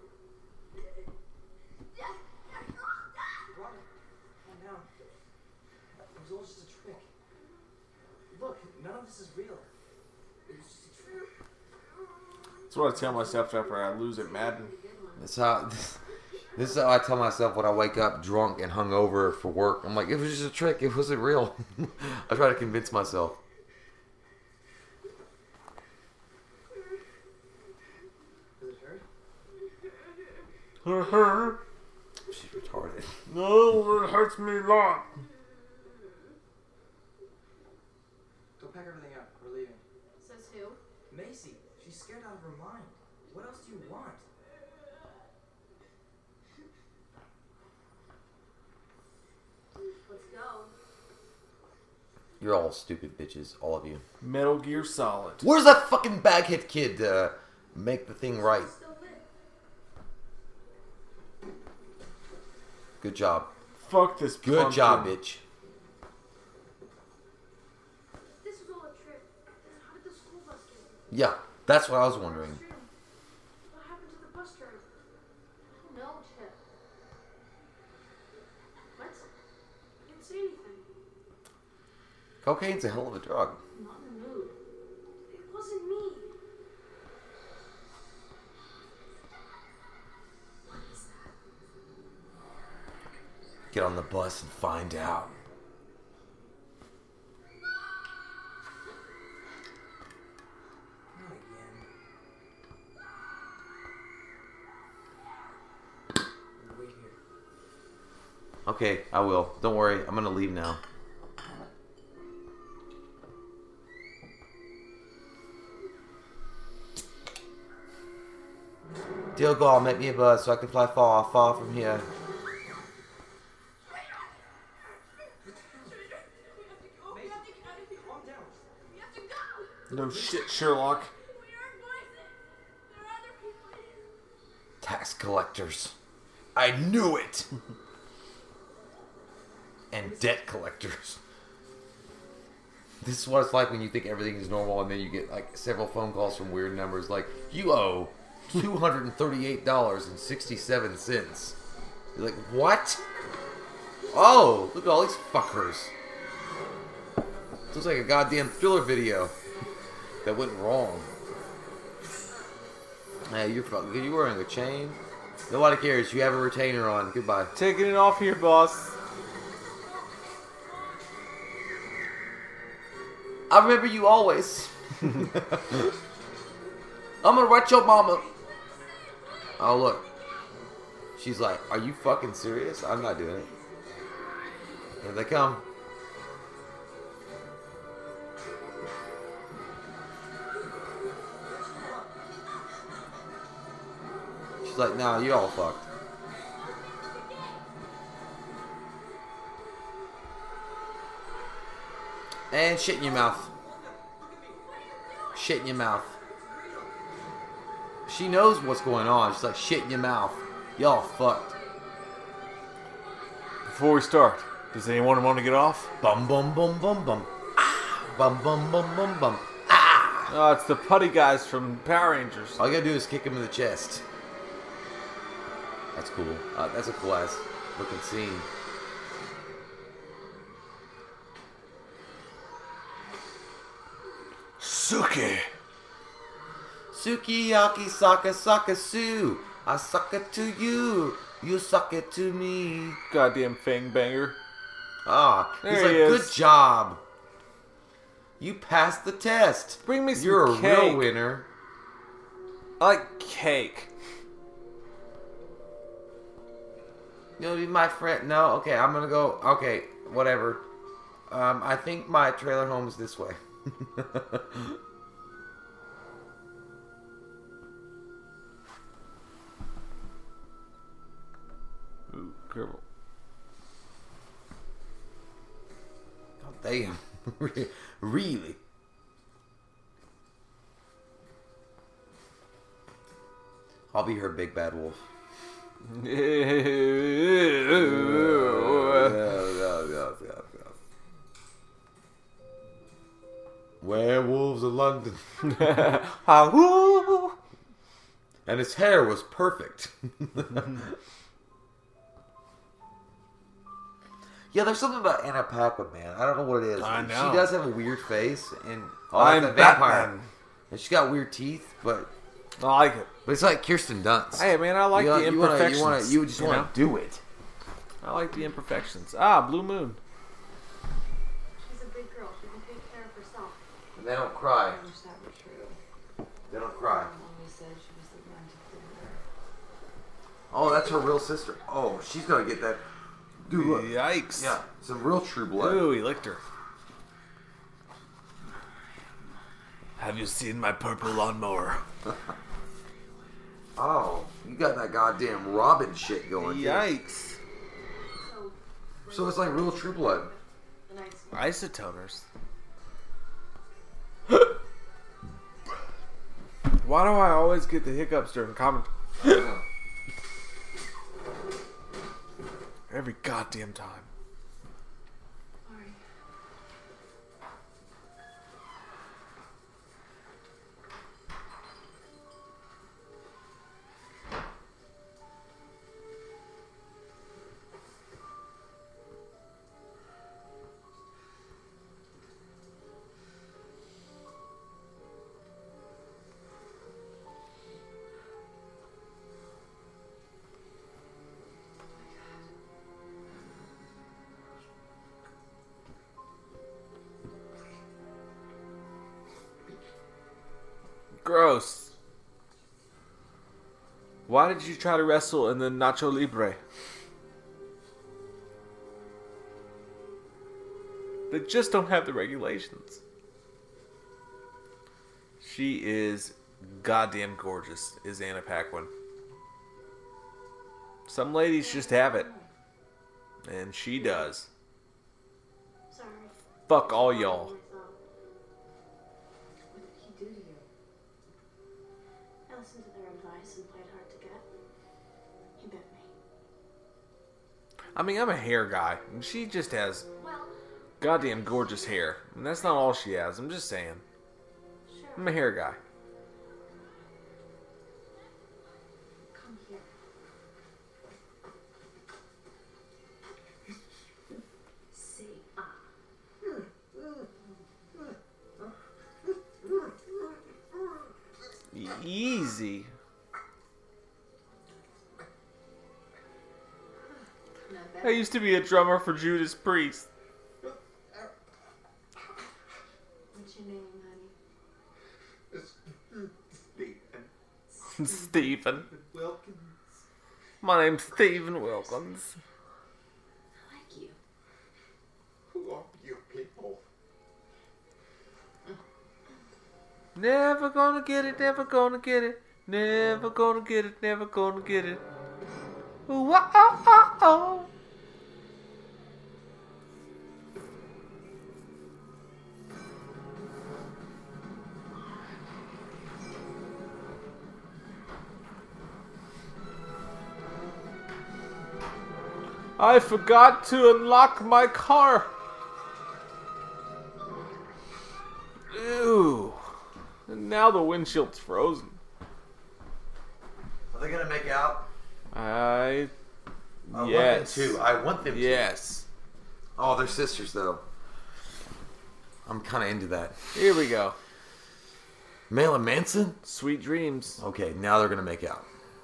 Rhonda, calm down. It was all just a trick. Look, none of this is real. It was just a trick. That's what I tell myself after I lose at Madden. That's how. This, this is how I tell myself when I wake up drunk and hungover for work. I'm like, it was just a trick. It wasn't real. I try to convince myself. Does it hurt? Her, her. She's retarded. No, it hurts me a lot. Go pack everything up. We're leaving. Says who? Macy, she's scared out of her mind. What else do you want? Let's go. You're all stupid bitches, all of you. Metal Gear Solid. Where's that fucking baghead kid to make the thing right? Still lit. Good job. Fuck this. Good pumpkin. job, bitch. This was all a trick. Then how did the school bus get here? Yeah, that's what I was wondering. What happened to the bus driver? I don't know, Chip. What? I didn't say anything. Cocaine's a hell of a drug. I'm not in the mood. It wasn't me. What is that? Get on the bus and find out. Not again. Wait here. Okay, I will. Don't worry, I'm gonna leave now. Deal Gall, make me a bus so I can fly far, far from here. Calm down. We have to go. No shit, Sherlock. We aren't poison. There are other people in here. Tax collectors. I knew it! And debt collectors. This is what it's like when you think everything is normal and then you get like several phone calls from weird numbers like, you owe two hundred thirty-eight dollars and sixty-seven cents. You're like, what? Oh, look at all these fuckers. Looks like a goddamn thriller video that went wrong. Hey, you're fucking. You wearing a chain? Nobody cares. You have a retainer on. Goodbye. Taking it off here, boss. I remember you always. I'm gonna write your mama. Oh, look. She's like, are you fucking serious? I'm not doing it. Here they come. She's like, nah, you all fucked. And shit in your mouth. Shit in your mouth. She knows what's going on. She's like, shit in your mouth. Y'all fucked. Before we start, does anyone want to get off? Bum bum bum bum bum. Ah. Bum bum bum bum bum. Ah. Oh, it's the putty guys from Power Rangers. All you gotta do is kick him in the chest. That's cool. Uh, that's a cool ass looking scene. Suki. Sukiyaki saka saka su. I suck it to you. You suck it to me. Goddamn fang banger. Ah, There he's he like, is. good job. You passed the test. Bring me some You're a cake. real winner. I like cake. You'll be my friend. No, okay, I'm gonna go. Okay, whatever. Um, I think my trailer home is this way. Ooh, careful. Oh, damn. Really? I'll be her big bad wolf. Yeah, yeah, yeah, yeah, yeah. Werewolves of London. Ah, And his hair was perfect. Yeah, there's something about Anna Paquin, man. I don't know what it is. I know. She does have a weird face, and oh, I'm that's a vampire. Batman. And she's got weird teeth, but I like it. but it's like Kirsten Dunst. Hey, man, I like you the wanna- you wanna- imperfections. You, wanna, you just you want know? to do it. I like the imperfections. Ah, Blue Moon. She's a big girl. She can take care of herself. And they don't cry. I wish that were true. They don't cry. Mom always said she was the one to clean her. Oh, that's her real sister. Oh, she's gonna get that. Dude, look. Yikes. Yeah, some real true blood. Ooh, he licked her. Have you seen my purple lawnmower? Oh, you got that goddamn Robin shit going. too. Yikes. So, So it's like real true blood. the nice one. Isotoners. Why do I always get the hiccups during comment? Every goddamn time. Sorry. Gross. Why did you try to wrestle in the Nacho Libre? They just don't have the regulations. She is goddamn gorgeous, is Anna Paquin. Some ladies just have it. And she does. Sorry. Fuck all y'all. Myself. What did he do to you? I listened to their advice and played hard to get. He bit me. I mean, I'm a hair guy, and she just has Well, goddamn gorgeous hair. And that's not all she has, I'm just saying. sure. I'm a hair guy. Come here. Say ah. Easy. Not I bad. used to be a drummer for Judas Priest. I'm Stephen. Wilkins. My name's Stephen Wilkins. I like you. Who are you people? Never gonna get it, never gonna get it. Never gonna get it, never gonna get it. Ooh, ah, ah, ah, oh. I forgot to unlock my car. Ew. And now the windshield's frozen. Are they gonna make out? I. I yes. want them to. I want them to. Yes. Oh, they're sisters though. I'm kind of into that. Here we go. Marilyn Manson? Sweet dreams. Okay, now they're gonna make out.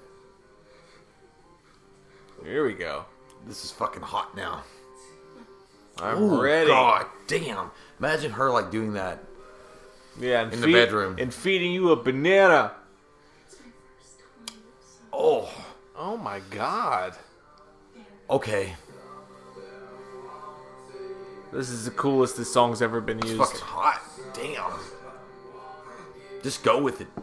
Here we go. This is fucking hot now. I'm Ooh, ready. God damn. Imagine her like doing that. Yeah, and in the feed- bedroom. and feeding you a banana. Oh. Oh my God. Okay. This is the coolest this song's ever been It's used. fucking hot. Damn. Just go with it.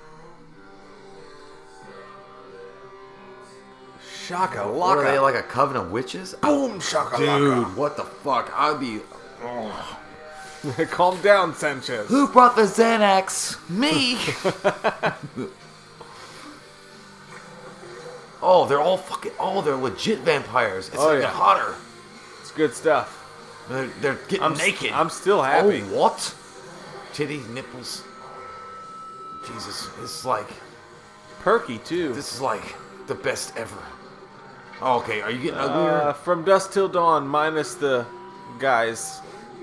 Shaka What are they, laka. like a coven of witches? Boom shaka Dude, what the fuck? I'd be... Oh. laka. Calm down, Sanchez. Who brought the Xanax? Me! Oh, they're all fucking... Oh, they're legit vampires. It's Oh, even yeah. hotter. It's good stuff. They're, they're getting I'm s- naked. I'm still happy. Oh, what? Titties, nipples. Jesus, it's like... Perky too. This is like the best ever. Oh, okay, are you getting Uh, uglier? from dusk till dawn, minus the guys.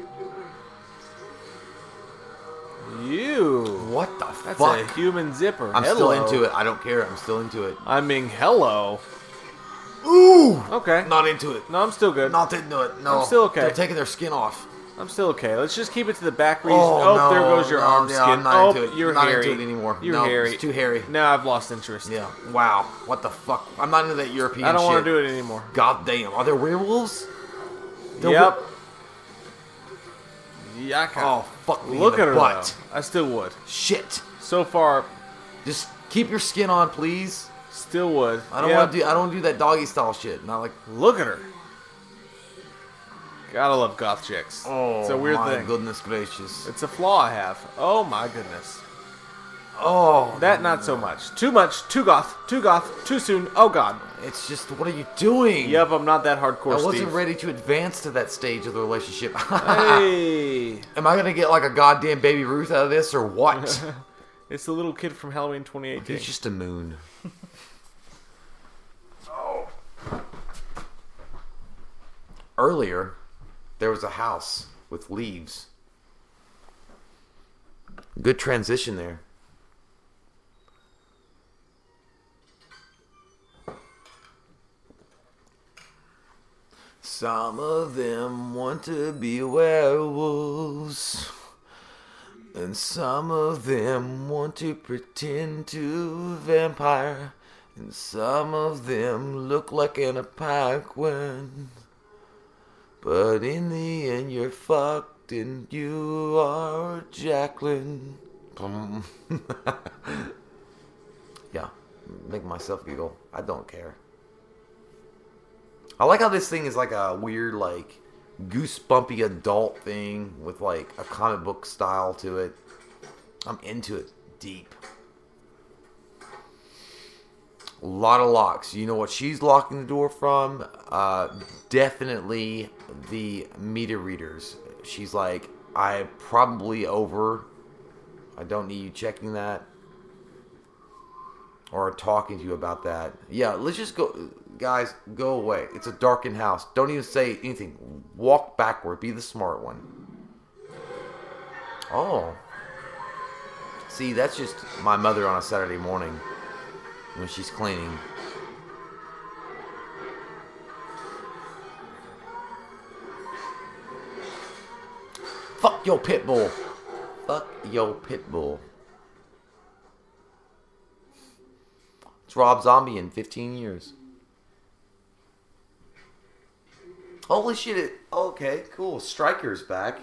You. What the That's fuck? a human zipper. I'm Hello. still into it. I don't care. I'm still into it. I mean, hello. Ooh! Okay. Not into it. No, I'm still good. Not into it. No. I'm still okay. They're taking their skin off. I'm still okay. Let's just keep it to the back region. Oh, Oh, no, there goes your no, arm yeah, skin. I'm not oh, into it. you're Not hairy. into it anymore. You're No, hairy. it's too hairy. Now I've lost interest. Yeah. Wow. What the fuck? I'm not into that European I don't shit. want to do it anymore. God damn. Are there werewolves? They're Yep. we- Yaka. Oh, fuck me Look in the at her. butt. Though. I still would. Shit. So far, Just keep your skin on, please. still would. I don't Yep. want to do. I don't want to do that doggy style shit. Not like. Look at her. Gotta love goth chicks. Oh, it's a weird my thing. goodness gracious. It's a flaw I have. Oh my goodness. Oh, That not so much. Too much. Too goth. Too goth. Too soon. Oh god. it's just. What are you doing? Yep, I'm not that hardcore. I wasn't Steve. ready to advance to that stage of the relationship. Hey. Am I gonna get like a goddamn Baby Ruth out of this or what? It's the little kid from Halloween twenty eighteen. It's just a moon. Oh. Earlier, there was a house with leaves. Good transition there. Some of them want to be werewolves. And some of them want to pretend to vampire. And some of them look like an Paquin. But in the end you're fucked and you are Jacqueline. Yeah, make myself giggle. I don't care. I like how this thing is like a weird, like, goosebumpy adult thing with like a comic book style to it. I'm into it deep. A lot of locks. You know what she's locking the door from? Uh, definitely the meter readers. She's like, I'm probably over. I don't need you checking that. Or talking to you about that. Yeah, let's just go. Guys, go away. It's a darkened house. Don't even say anything. Walk backward. Be the smart one. Oh. See, that's just my mother on a Saturday morning when she's cleaning. Fuck your pit bull. Fuck your pit bull. It's Rob Zombie in fifteen years. Holy shit. It, okay, cool. Stryker's back.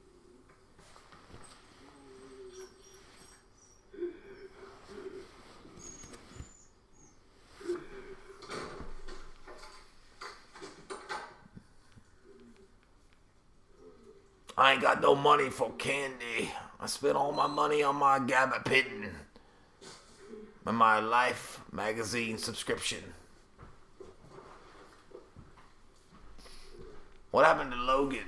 I ain't got no money for candy. I spent all my money on my gabapentin and my Life magazine subscription. What happened to Logan?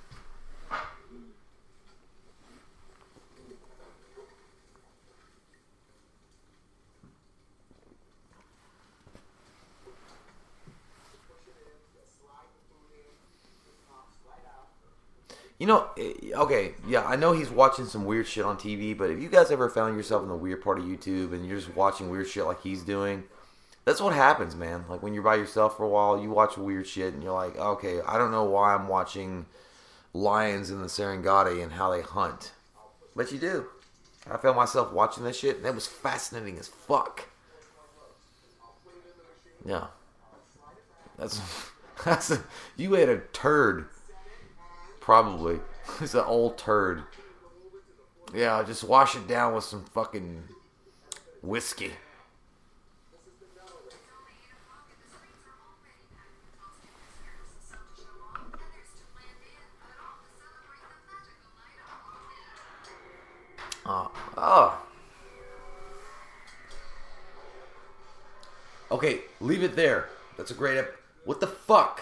You know, okay, yeah, I know he's watching some weird shit on T V, but if you guys ever found yourself in the weird part of YouTube and you're just watching weird shit like he's doing, that's what happens, man. Like, when you're by yourself for a while, you watch weird shit and you're like, okay, I don't know why I'm watching lions in the Serengeti and how they hunt. But you do. I found myself watching that shit and that was fascinating as fuck. Yeah. That's, that's a, you ate a turd. Probably. It's an old turd. Yeah, just wash it down with some fucking whiskey. Oh. Oh. Okay, leave it there. That's a great ep- What the fuck?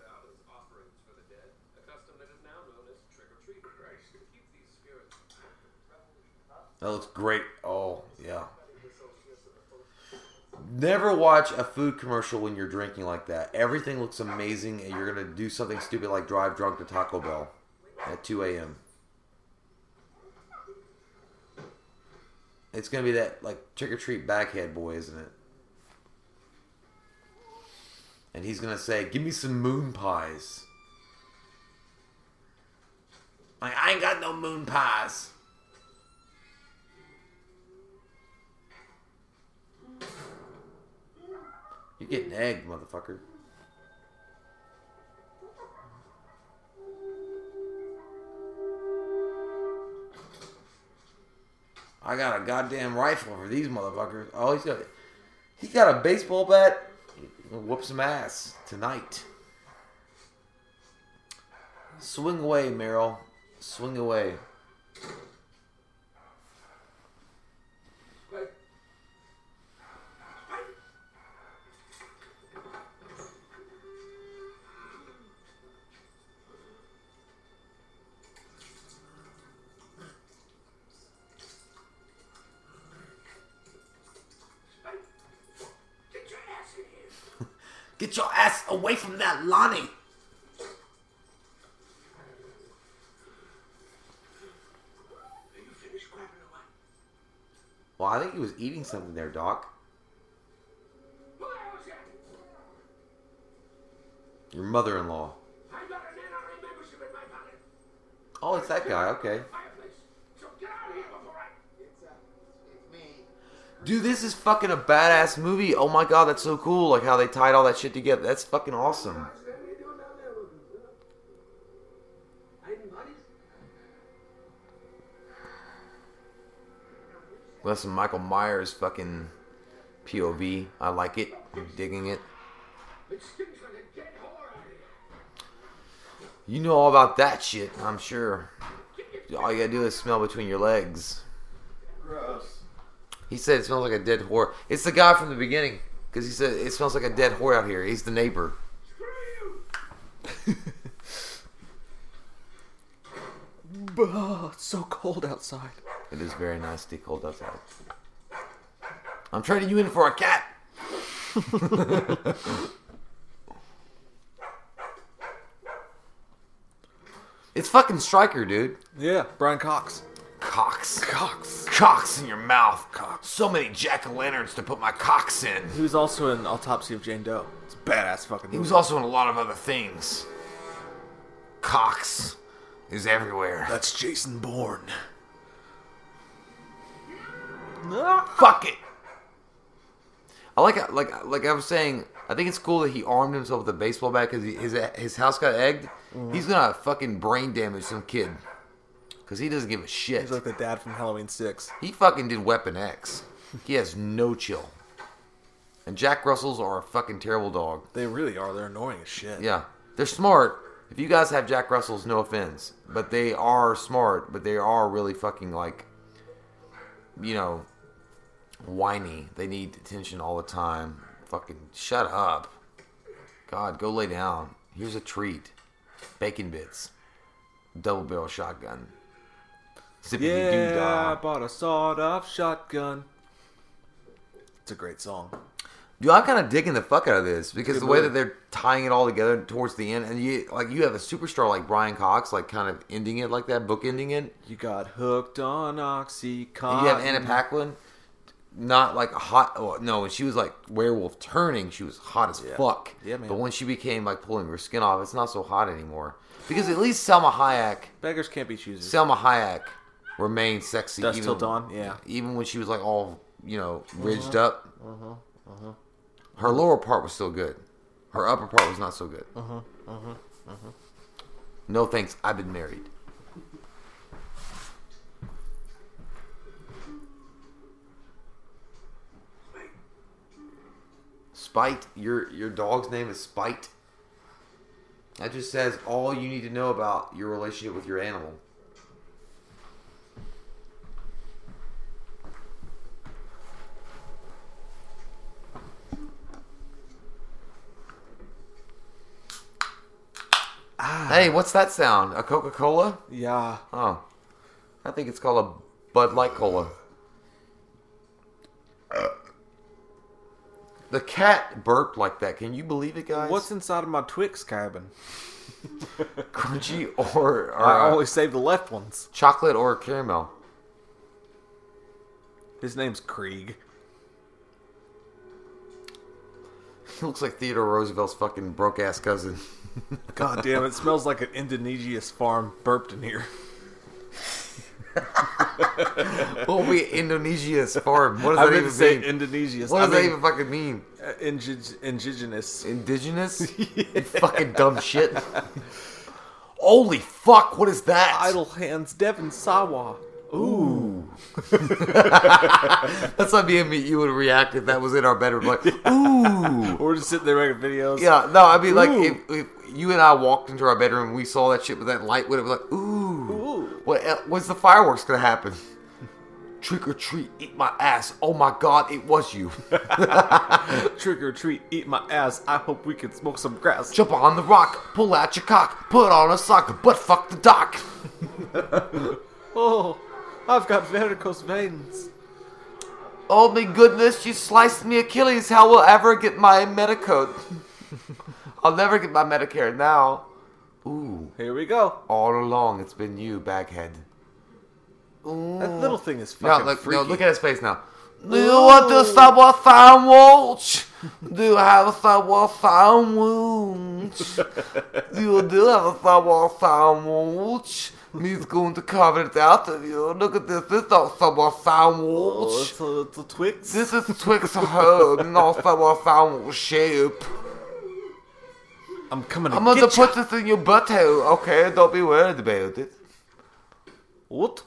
That looks great. Oh, yeah. Never watch a food commercial when you're drinking like that. Everything looks amazing, and you're going to do something stupid like drive drunk to Taco Bell at two a.m. It's going to be that, like, trick-or-treat backhead boy, isn't it? And he's going to say, give me some moon pies. Like, I ain't got no moon pies. You're getting egged, motherfucker. I got a goddamn rifle for these motherfuckers. Oh, he's got he got a baseball bat. He'll whoop some ass tonight. Swing away, Meryl. Swing away. Get your ass away from that Lonnie. Well, I think he was eating something there, Doc. Your mother-in-law. Oh, it's that guy. Okay. Dude, this is fucking a badass movie. Oh my god, that's so cool. Like how they tied all that shit together. That's fucking awesome. Well, some Michael Myers fucking P O V. I like it. I'm digging it. You know all about that shit, I'm sure. All you gotta do is smell between your legs. Gross. He said it smells like a dead whore. It's the guy from the beginning. Because he said it smells like a dead whore out here. He's the neighbor. Oh, it's so cold outside. It is very nasty cold outside. I'm trading you in for a cat. It's fucking Stryker, dude. Yeah, Brian Cox. Cox. Cox. Cox in your mouth. Cox. So many jack-o'-lanterns to put my cocks in. He was also in Autopsy of Jane Doe. It's a badass fucking movie. He was also in a lot of other things. Cox is everywhere. That's Jason Bourne. Fuck it. I like like like I was saying. I think it's cool that he armed himself with a baseball bat because his his house got egged. Mm-hmm. He's gonna fucking brain damage some kid because he doesn't give a shit. He's like the dad from Halloween Six. He fucking did Weapon X. He has no chill. And Jack Russells are a fucking terrible dog. They really are. They're annoying as shit. Yeah, they're smart. If you guys have Jack Russells, no offense, but they are smart. But they are really fucking like, you know, whiny. They need attention all the time. Fucking shut up. God, go lay down. Here's a treat. Bacon bits. Double barrel shotgun. Yeah, I bought a sawed-off shotgun. It's a great song. Dude, I'm kind of digging the fuck out of this because Good the way movie. that they're tying it all together towards the end, and you like you have a superstar like Brian Cox, like kind of ending it like that, book ending it. You got hooked on Oxycontin. And you have Anna Paquin, not like a hot. Oh, no, when she was like werewolf turning, she was hot as Yeah. fuck. Yeah, man. But when she became like pulling her skin off, it's not so hot anymore. Because at least Selma Hayek, Beggars can't be choosers. Selma Hayek remained sexy. Dusk even, Till Dawn, yeah. Even when she was like all you know ridged Uh-huh. up. Uh-huh. Uh-huh. Her lower part was still good. Her upper part was not so good. Uh-huh. Uh-huh. Uh-huh. No thanks, I've been married. Spite? Your your dog's name is Spite? That just says all you need to know about your relationship with your animal. Ah. Hey, what's that sound? A Coca-Cola? Yeah. Oh. I think it's called a Bud Light Cola. The cat burped like that. Can you believe it, guys? What's inside of my Twix cabin? Crunchy or, or I uh, only save the left ones. chocolate or caramel? His name's Krieg. He looks like Theodore Roosevelt's fucking broke-ass cousin. God damn, it smells like an Indonesian farm burped in here. What will be Indonesia's farm? What does I that meant even to say mean? Indonesian. What does I that mean, even fucking mean? uh, indig- indigenous. Indigenous? You fucking dumb shit. Holy fuck, what is that? Idle Hands Devon Sawa. Ooh. That's how me and me, you would react if that was in our bedroom. Like, ooh. We're just sitting there making videos. Yeah, no, I mean, like, Ooh. if, if you and I walked into our bedroom and we saw that shit with that light, would have been like, ooh. Ooh. What, el- what's the fireworks gonna happen? Trick or treat, eat my ass. Oh my god, it was you. Trick or treat, eat my ass. I hope we can smoke some grass. Jump on the rock, pull out your cock, put on a sock, but fuck the doc. Oh, I've got varicose veins. Oh my goodness, you sliced me Achilles. How will I ever get my Medicaid? I'll never get my Medicare now. Ooh. Here we go. All along, it's been you, baghead. Ooh. That little thing is No, fucking look, freaky. no, look at his face now. Do you want to stop a sandwich? Do you have a subway sandwich? Do you do have a subway sandwich? Me's going to cover it out of you. Look at this. This is not subway Oh, sandwich. it's a little Twix. This is Twix home, not subway sandwich shape. I'm coming to I'm going get to ya. put this in your butthole. Okay, don't be worried about it. What?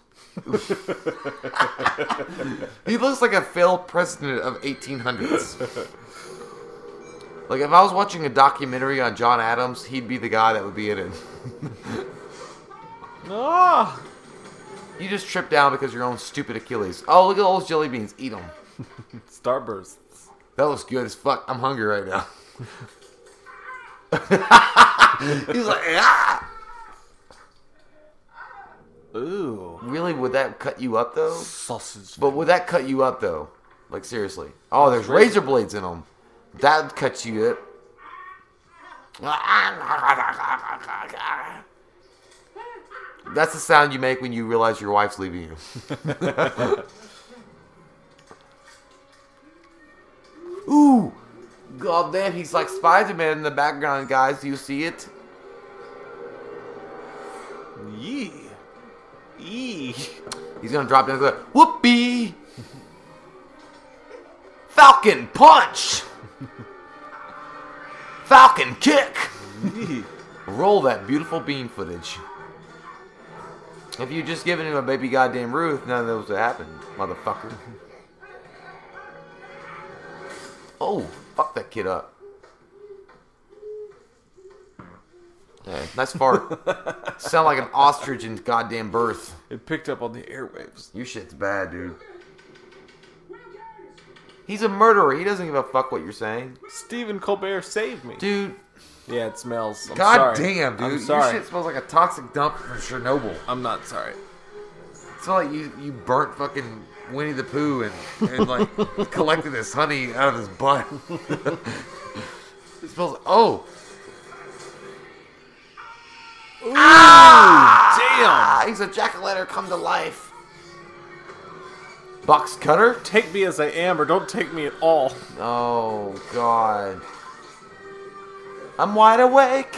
He looks like a failed president of eighteen hundreds. Like, if I was watching a documentary on John Adams, he'd be the guy that would be in it. Ah! You just tripped down because of your own stupid Achilles. Oh, look at all those jelly beans. Eat them. Starbursts. That looks good as fuck. I'm hungry right now. He's like, ah! Ooh. Really, would that cut you up, though? Sausage. But would that cut you up, though? Like, seriously. Oh, there's razor blades in them. That cuts you up. That's the sound you make when you realize your wife's leaving you. Ooh! God damn, he's like Spider-Man in the background, guys. Do you see it? Yee. Yee. He's gonna drop down and go, whoopee! Falcon punch. Falcon kick. Roll that beautiful bean footage. If you just given him a baby goddamn Ruth, none of those would happen, motherfucker. Oh, fuck that kid up. Yeah, nice fart. Sound like an ostrich in goddamn birth. It picked up on the airwaves. Your shit's bad, dude. He's a murderer. He doesn't give a fuck what you're saying. Stephen Colbert saved me. Dude. Yeah, it smells. I'm God sorry. damn, dude. I'm sorry. Your shit smells like a toxic dump from Chernobyl. I'm not sorry. It smells like you, you burnt fucking Winnie the Pooh and, and like collected this honey out of his butt. It smells like, oh. Ooh, ah, damn. He's a jack-o'-lantern come to life. Box cutter? Take me as I am or don't take me at all. Oh, God. I'm wide awake.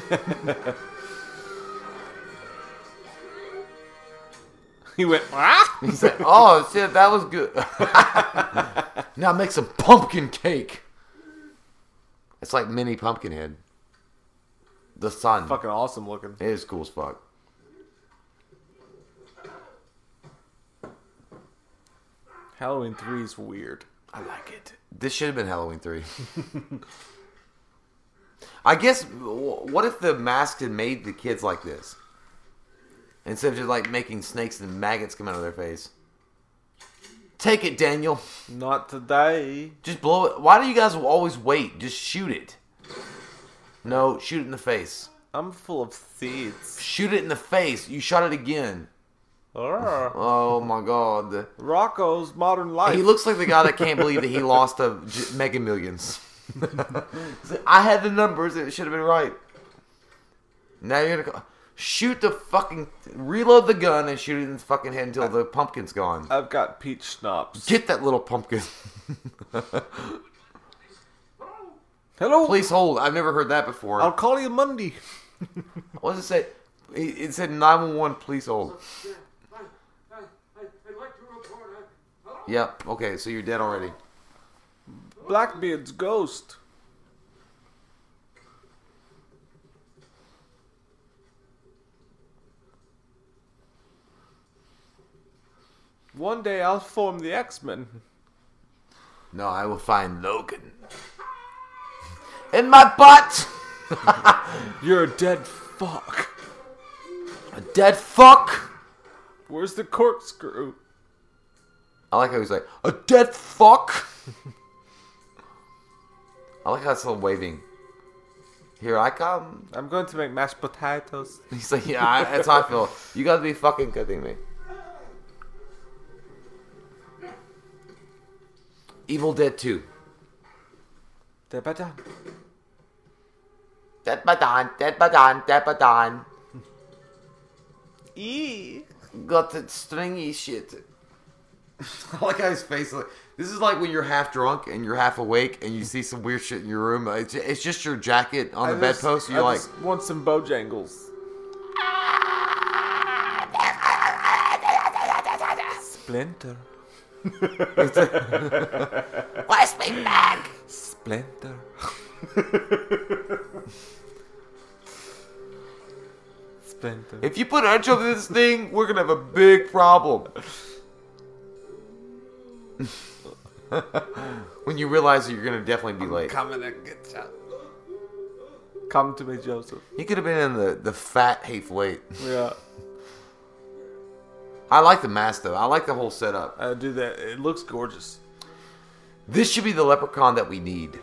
He went, ah? He said, oh, shit, that was good. Now make some pumpkin cake. It's like mini Pumpkinhead. The sun. Fucking awesome looking. It is cool as fuck. Halloween three is weird. I like it. This should have been Halloween three. I guess, what if the mask had made the kids like this? Instead of just like making snakes and maggots come out of their face. Take it, Daniel. Not today. Just blow it. Why do you guys always wait? Just shoot it. No, shoot it in the face. I'm full of seeds. Shoot it in the face. You shot it again. Oh, oh my God. Rocco's Modern Life. He looks like the guy that can't believe that he lost a Mega Millions. I had the numbers and it should have been right. Now you're gonna go, shoot the fucking, reload the gun and shoot it in the fucking head until the pumpkin's gone. I've got peach schnapps. Get that little pumpkin. Hello? Please hold. I've never heard that before. I'll call you Monday. What does it say? It it said nine one one, please hold. Yep, okay, so you're dead already. Blackbeard's ghost. One day I'll form the X-Men. No, I will find Logan. In my butt! You're a dead fuck. A dead fuck? Where's the corkscrew? I like how he's like, a dead fuck? I like how it's still waving. Here I come. I'm going to make mashed potatoes. He's like, yeah, I, that's how I feel. You gotta be fucking kidding me. Evil Dead two. Dead Badan. Dead Badan, Dead Badan, Dead Badan. Eee. Got that stringy shit. I like how his face like this is like when you're half drunk and you're half awake and you see some weird shit in your room. It's, it's just your jacket on I the just, bedpost. You're I like, just want some Bojangles. Splinter. where's my bag? Splinter. Splinter. If you put anchovy in this thing, we're gonna have a big problem. When you realize that you're gonna definitely be late. Coming to get you. Come to me, Joseph. He could have been in the, the fat hateful eight. Yeah. I like the mask though. I like the whole setup. I do that. It looks gorgeous. This should be the leprechaun that we need.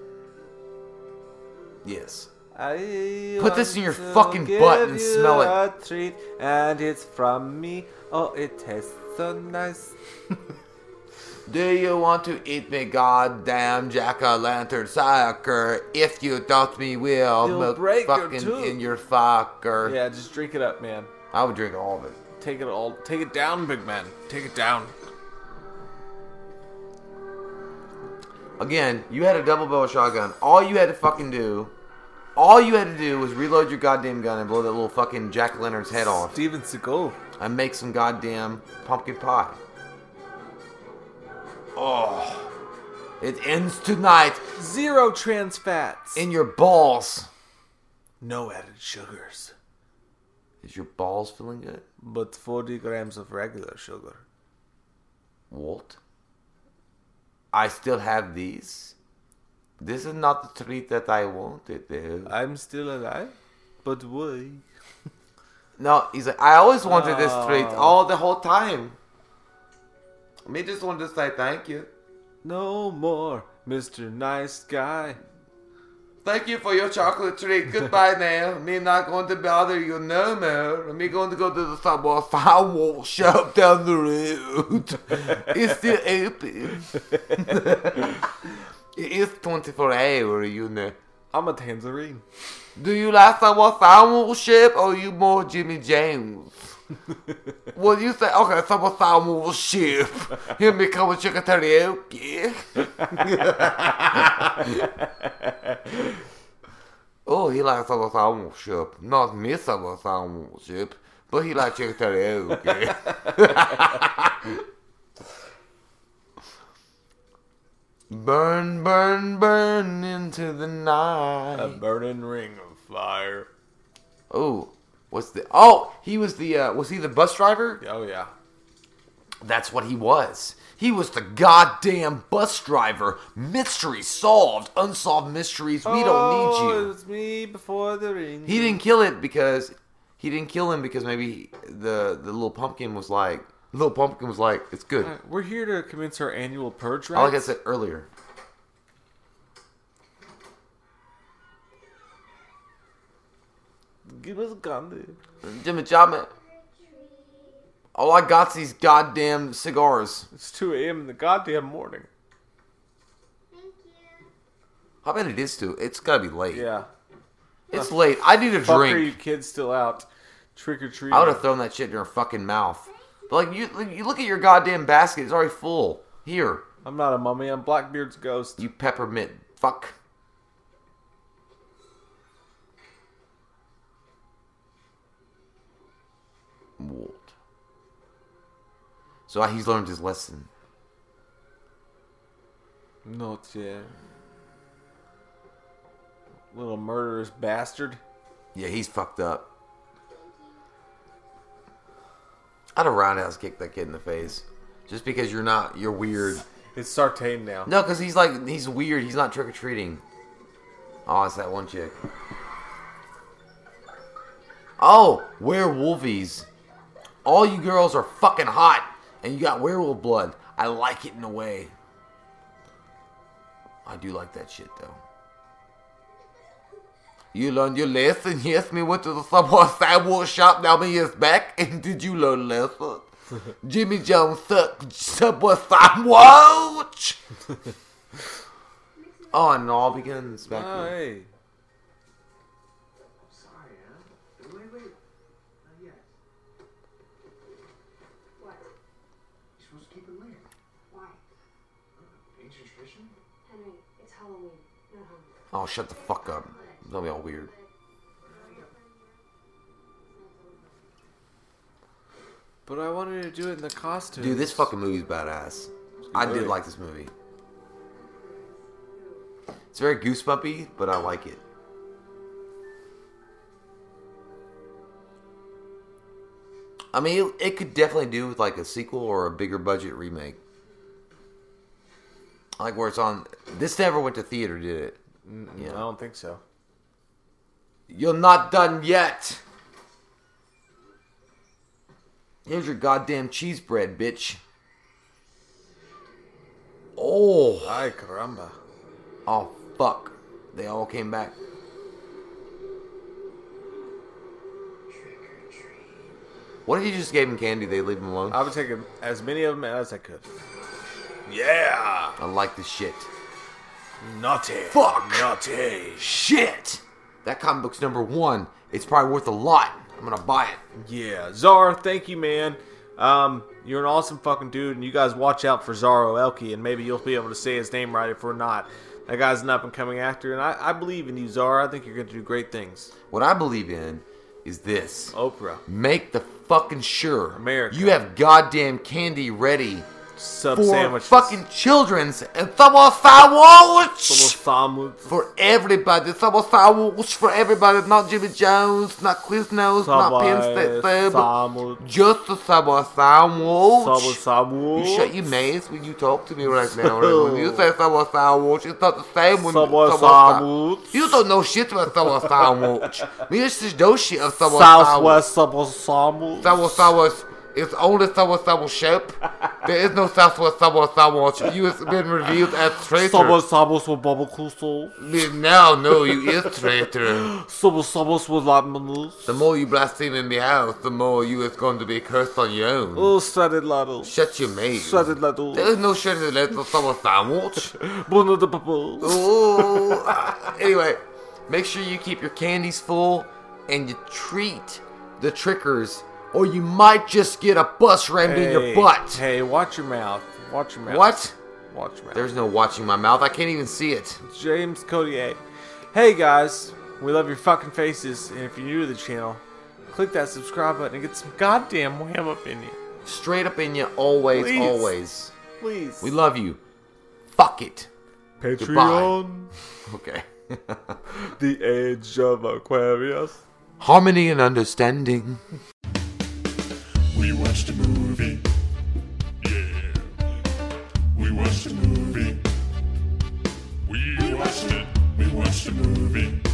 Yes. I Put this in your fucking butt and smell it. A treat, and it's from me. Oh, it tastes so nice. Do you want to eat me, goddamn jack-o'-lantern sucker? If you don't, me will You'll milk break your fucking tooth. in your fucker. Yeah, just drink it up, man. I would drink all of it. Take it all. Take it down, big man. Take it down. Again, you had a double barrel shotgun. All you had to fucking do, all you had to do was reload your goddamn gun and blow that little fucking jack-o'-lantern's head off. Steven Seagal. And make some goddamn pumpkin pie. Oh. It ends tonight Zero trans fats. in your balls. No added sugars. Is your balls feeling good? But forty grams of regular sugar. Walt? I still have these. This is not the treat that I wanted, though. I'm still alive? But why? No, he's like, I always wanted this treat Oh. all the whole time. Me just wanted to say thank you. No more, Mister Nice Guy. Thank you for your chocolate treat. Goodbye now. Me not going to bother you no more. Me going to go to the Subway Firewall shop down the road. It's still open. It is twenty-four hours, you know. I'm a tangerine. Do you like Subway Firewall shop or you more Jimmy James? What do you say? Okay, Subway Firewall shop. Here me come with chicken teriyaki. Oh, he likes Subway Firewall shop. Not me Subway Firewall shop, but he likes chicken teriyaki. Burn, burn, burn into the night. A burning ring of fire. Oh, what's the? Oh, he was the. Uh, was he the bus driver? Oh, yeah. That's what he was. He was the goddamn bus driver. Mystery solved. Unsolved mysteries. We don't need Oh, you. it's me before the ring. He didn't kill it because he didn't kill him because maybe the the little pumpkin was like. Little pumpkin was like, it's good. All right, we're here to commence our annual purge Like I rites. said earlier. Give us a candy. Jimmy Jimmy. All I got's these goddamn cigars. It's two a.m. in the goddamn morning. Thank you. I bet it is too. It's gotta be late. Yeah. It's late. I need a Fuck drink. are you kids still out trick or treating? I would have thrown that shit in your fucking mouth. But like you, like, you look at your goddamn basket; it's already full. Here, I'm not a mummy. I'm Blackbeard's ghost. you peppermint fuck. Walt. So he's learned his lesson. Not yet. Little murderous bastard. Yeah, he's fucked up. I'd have roundhouse kicked that kid in the face, just because you're not, you're weird. It's Sartain now. No, because he's like, he's weird. He's not trick or treating. Oh, it's that one chick. Oh, werewolfies. All you girls are fucking hot, and you got werewolf blood. I like it in a way. I do like that shit, though. You learned your lesson. Yes, me went to the Subway Firewall shop now many years back, and did you learn lesson? Jimmy Jones sucked Subway Firewall. Oh, and it all begins back Oh, here. hey. Sorry, Anne. Wait, wait. Not yet. What? You're supposed to keep it later. Why? Ancient tradition? Henry, it's Halloween, not hungry. Oh, shut the fuck up. It's gonna be all weird. But I wanted to do it in the costume. Dude, this fucking movie's badass. I did movie. like this movie. It's very goosebumpy, but I like it. I mean, it, it could definitely do with like a sequel or a bigger budget remake. Like where it's on. This never went to theater, did it? I don't think so. You're not done yet. Here's your goddamn cheese bread, bitch. Oh. Ay, caramba. Oh, fuck. They all came back. What if you just gave him candy? They leave him alone? I would take as many of them as I could. Yeah. I like this shit. Naughty. Fuck. Naughty. Shit! That comic book's number one. It's probably worth a lot. I'm gonna buy it. Yeah. Czar, thank you, man. Um, you're an awesome fucking dude, and you guys watch out for Zaro Elke, and maybe you'll be able to say his name right if we're not. That guy's an up-and-coming actor, and I, I believe in you, Czar. I think you're going to do great things. What I believe in is this. Oprah. Make the fucking sure America. you have goddamn candy ready Sub for sandwiches. fucking children's and Subway sandwich Subway sandwich. for everybody. Subway sandwich for everybody. Not Jimmy Jones, not Quiznos, not Penn State Sub. Sandwich. Just a Subway sandwich. Subway sandwich. You shut your mouth when you talk to me right now. Right? When you say Subway sandwich, it's not the same when Subway Subway sandwich. sa- You don't know shit about Subway sandwich. Me just know shit of Subway Southwest Subway sandwich. Subway sandwich. It's only Subway sandwich shop. There is no Southwest Subway sandwich. You have been revealed as traitor. Subway sandwich with barbecue sauce. No, no, you is traitor. Subway sandwich with lemon. The more you blaspheme in the house, the more you is going to be cursed on your own. Oh, shredded lettuce. Shut your mouth. Shredded lettuce. There is no shredded lettuce Subway sandwich. Bun of the purple. Oh. Anyway, make sure you keep your candies full and you treat the trickers, or you might just get a bus rammed in your butt. Hey, watch your mouth. Watch your mouth. What? Watch your mouth. There's no watching my mouth. I can't even see it. James Codier. Hey guys, we love your fucking faces, and if you're new to the channel, click that subscribe button and get some goddamn wham up in you. Straight up in you, always, Please. always. Please. We love you. Fuck it. Patreon. Okay. The Age of Aquarius. Harmony and understanding. We watched a movie. Yeah. We watched a movie. We watched it. We watched a movie.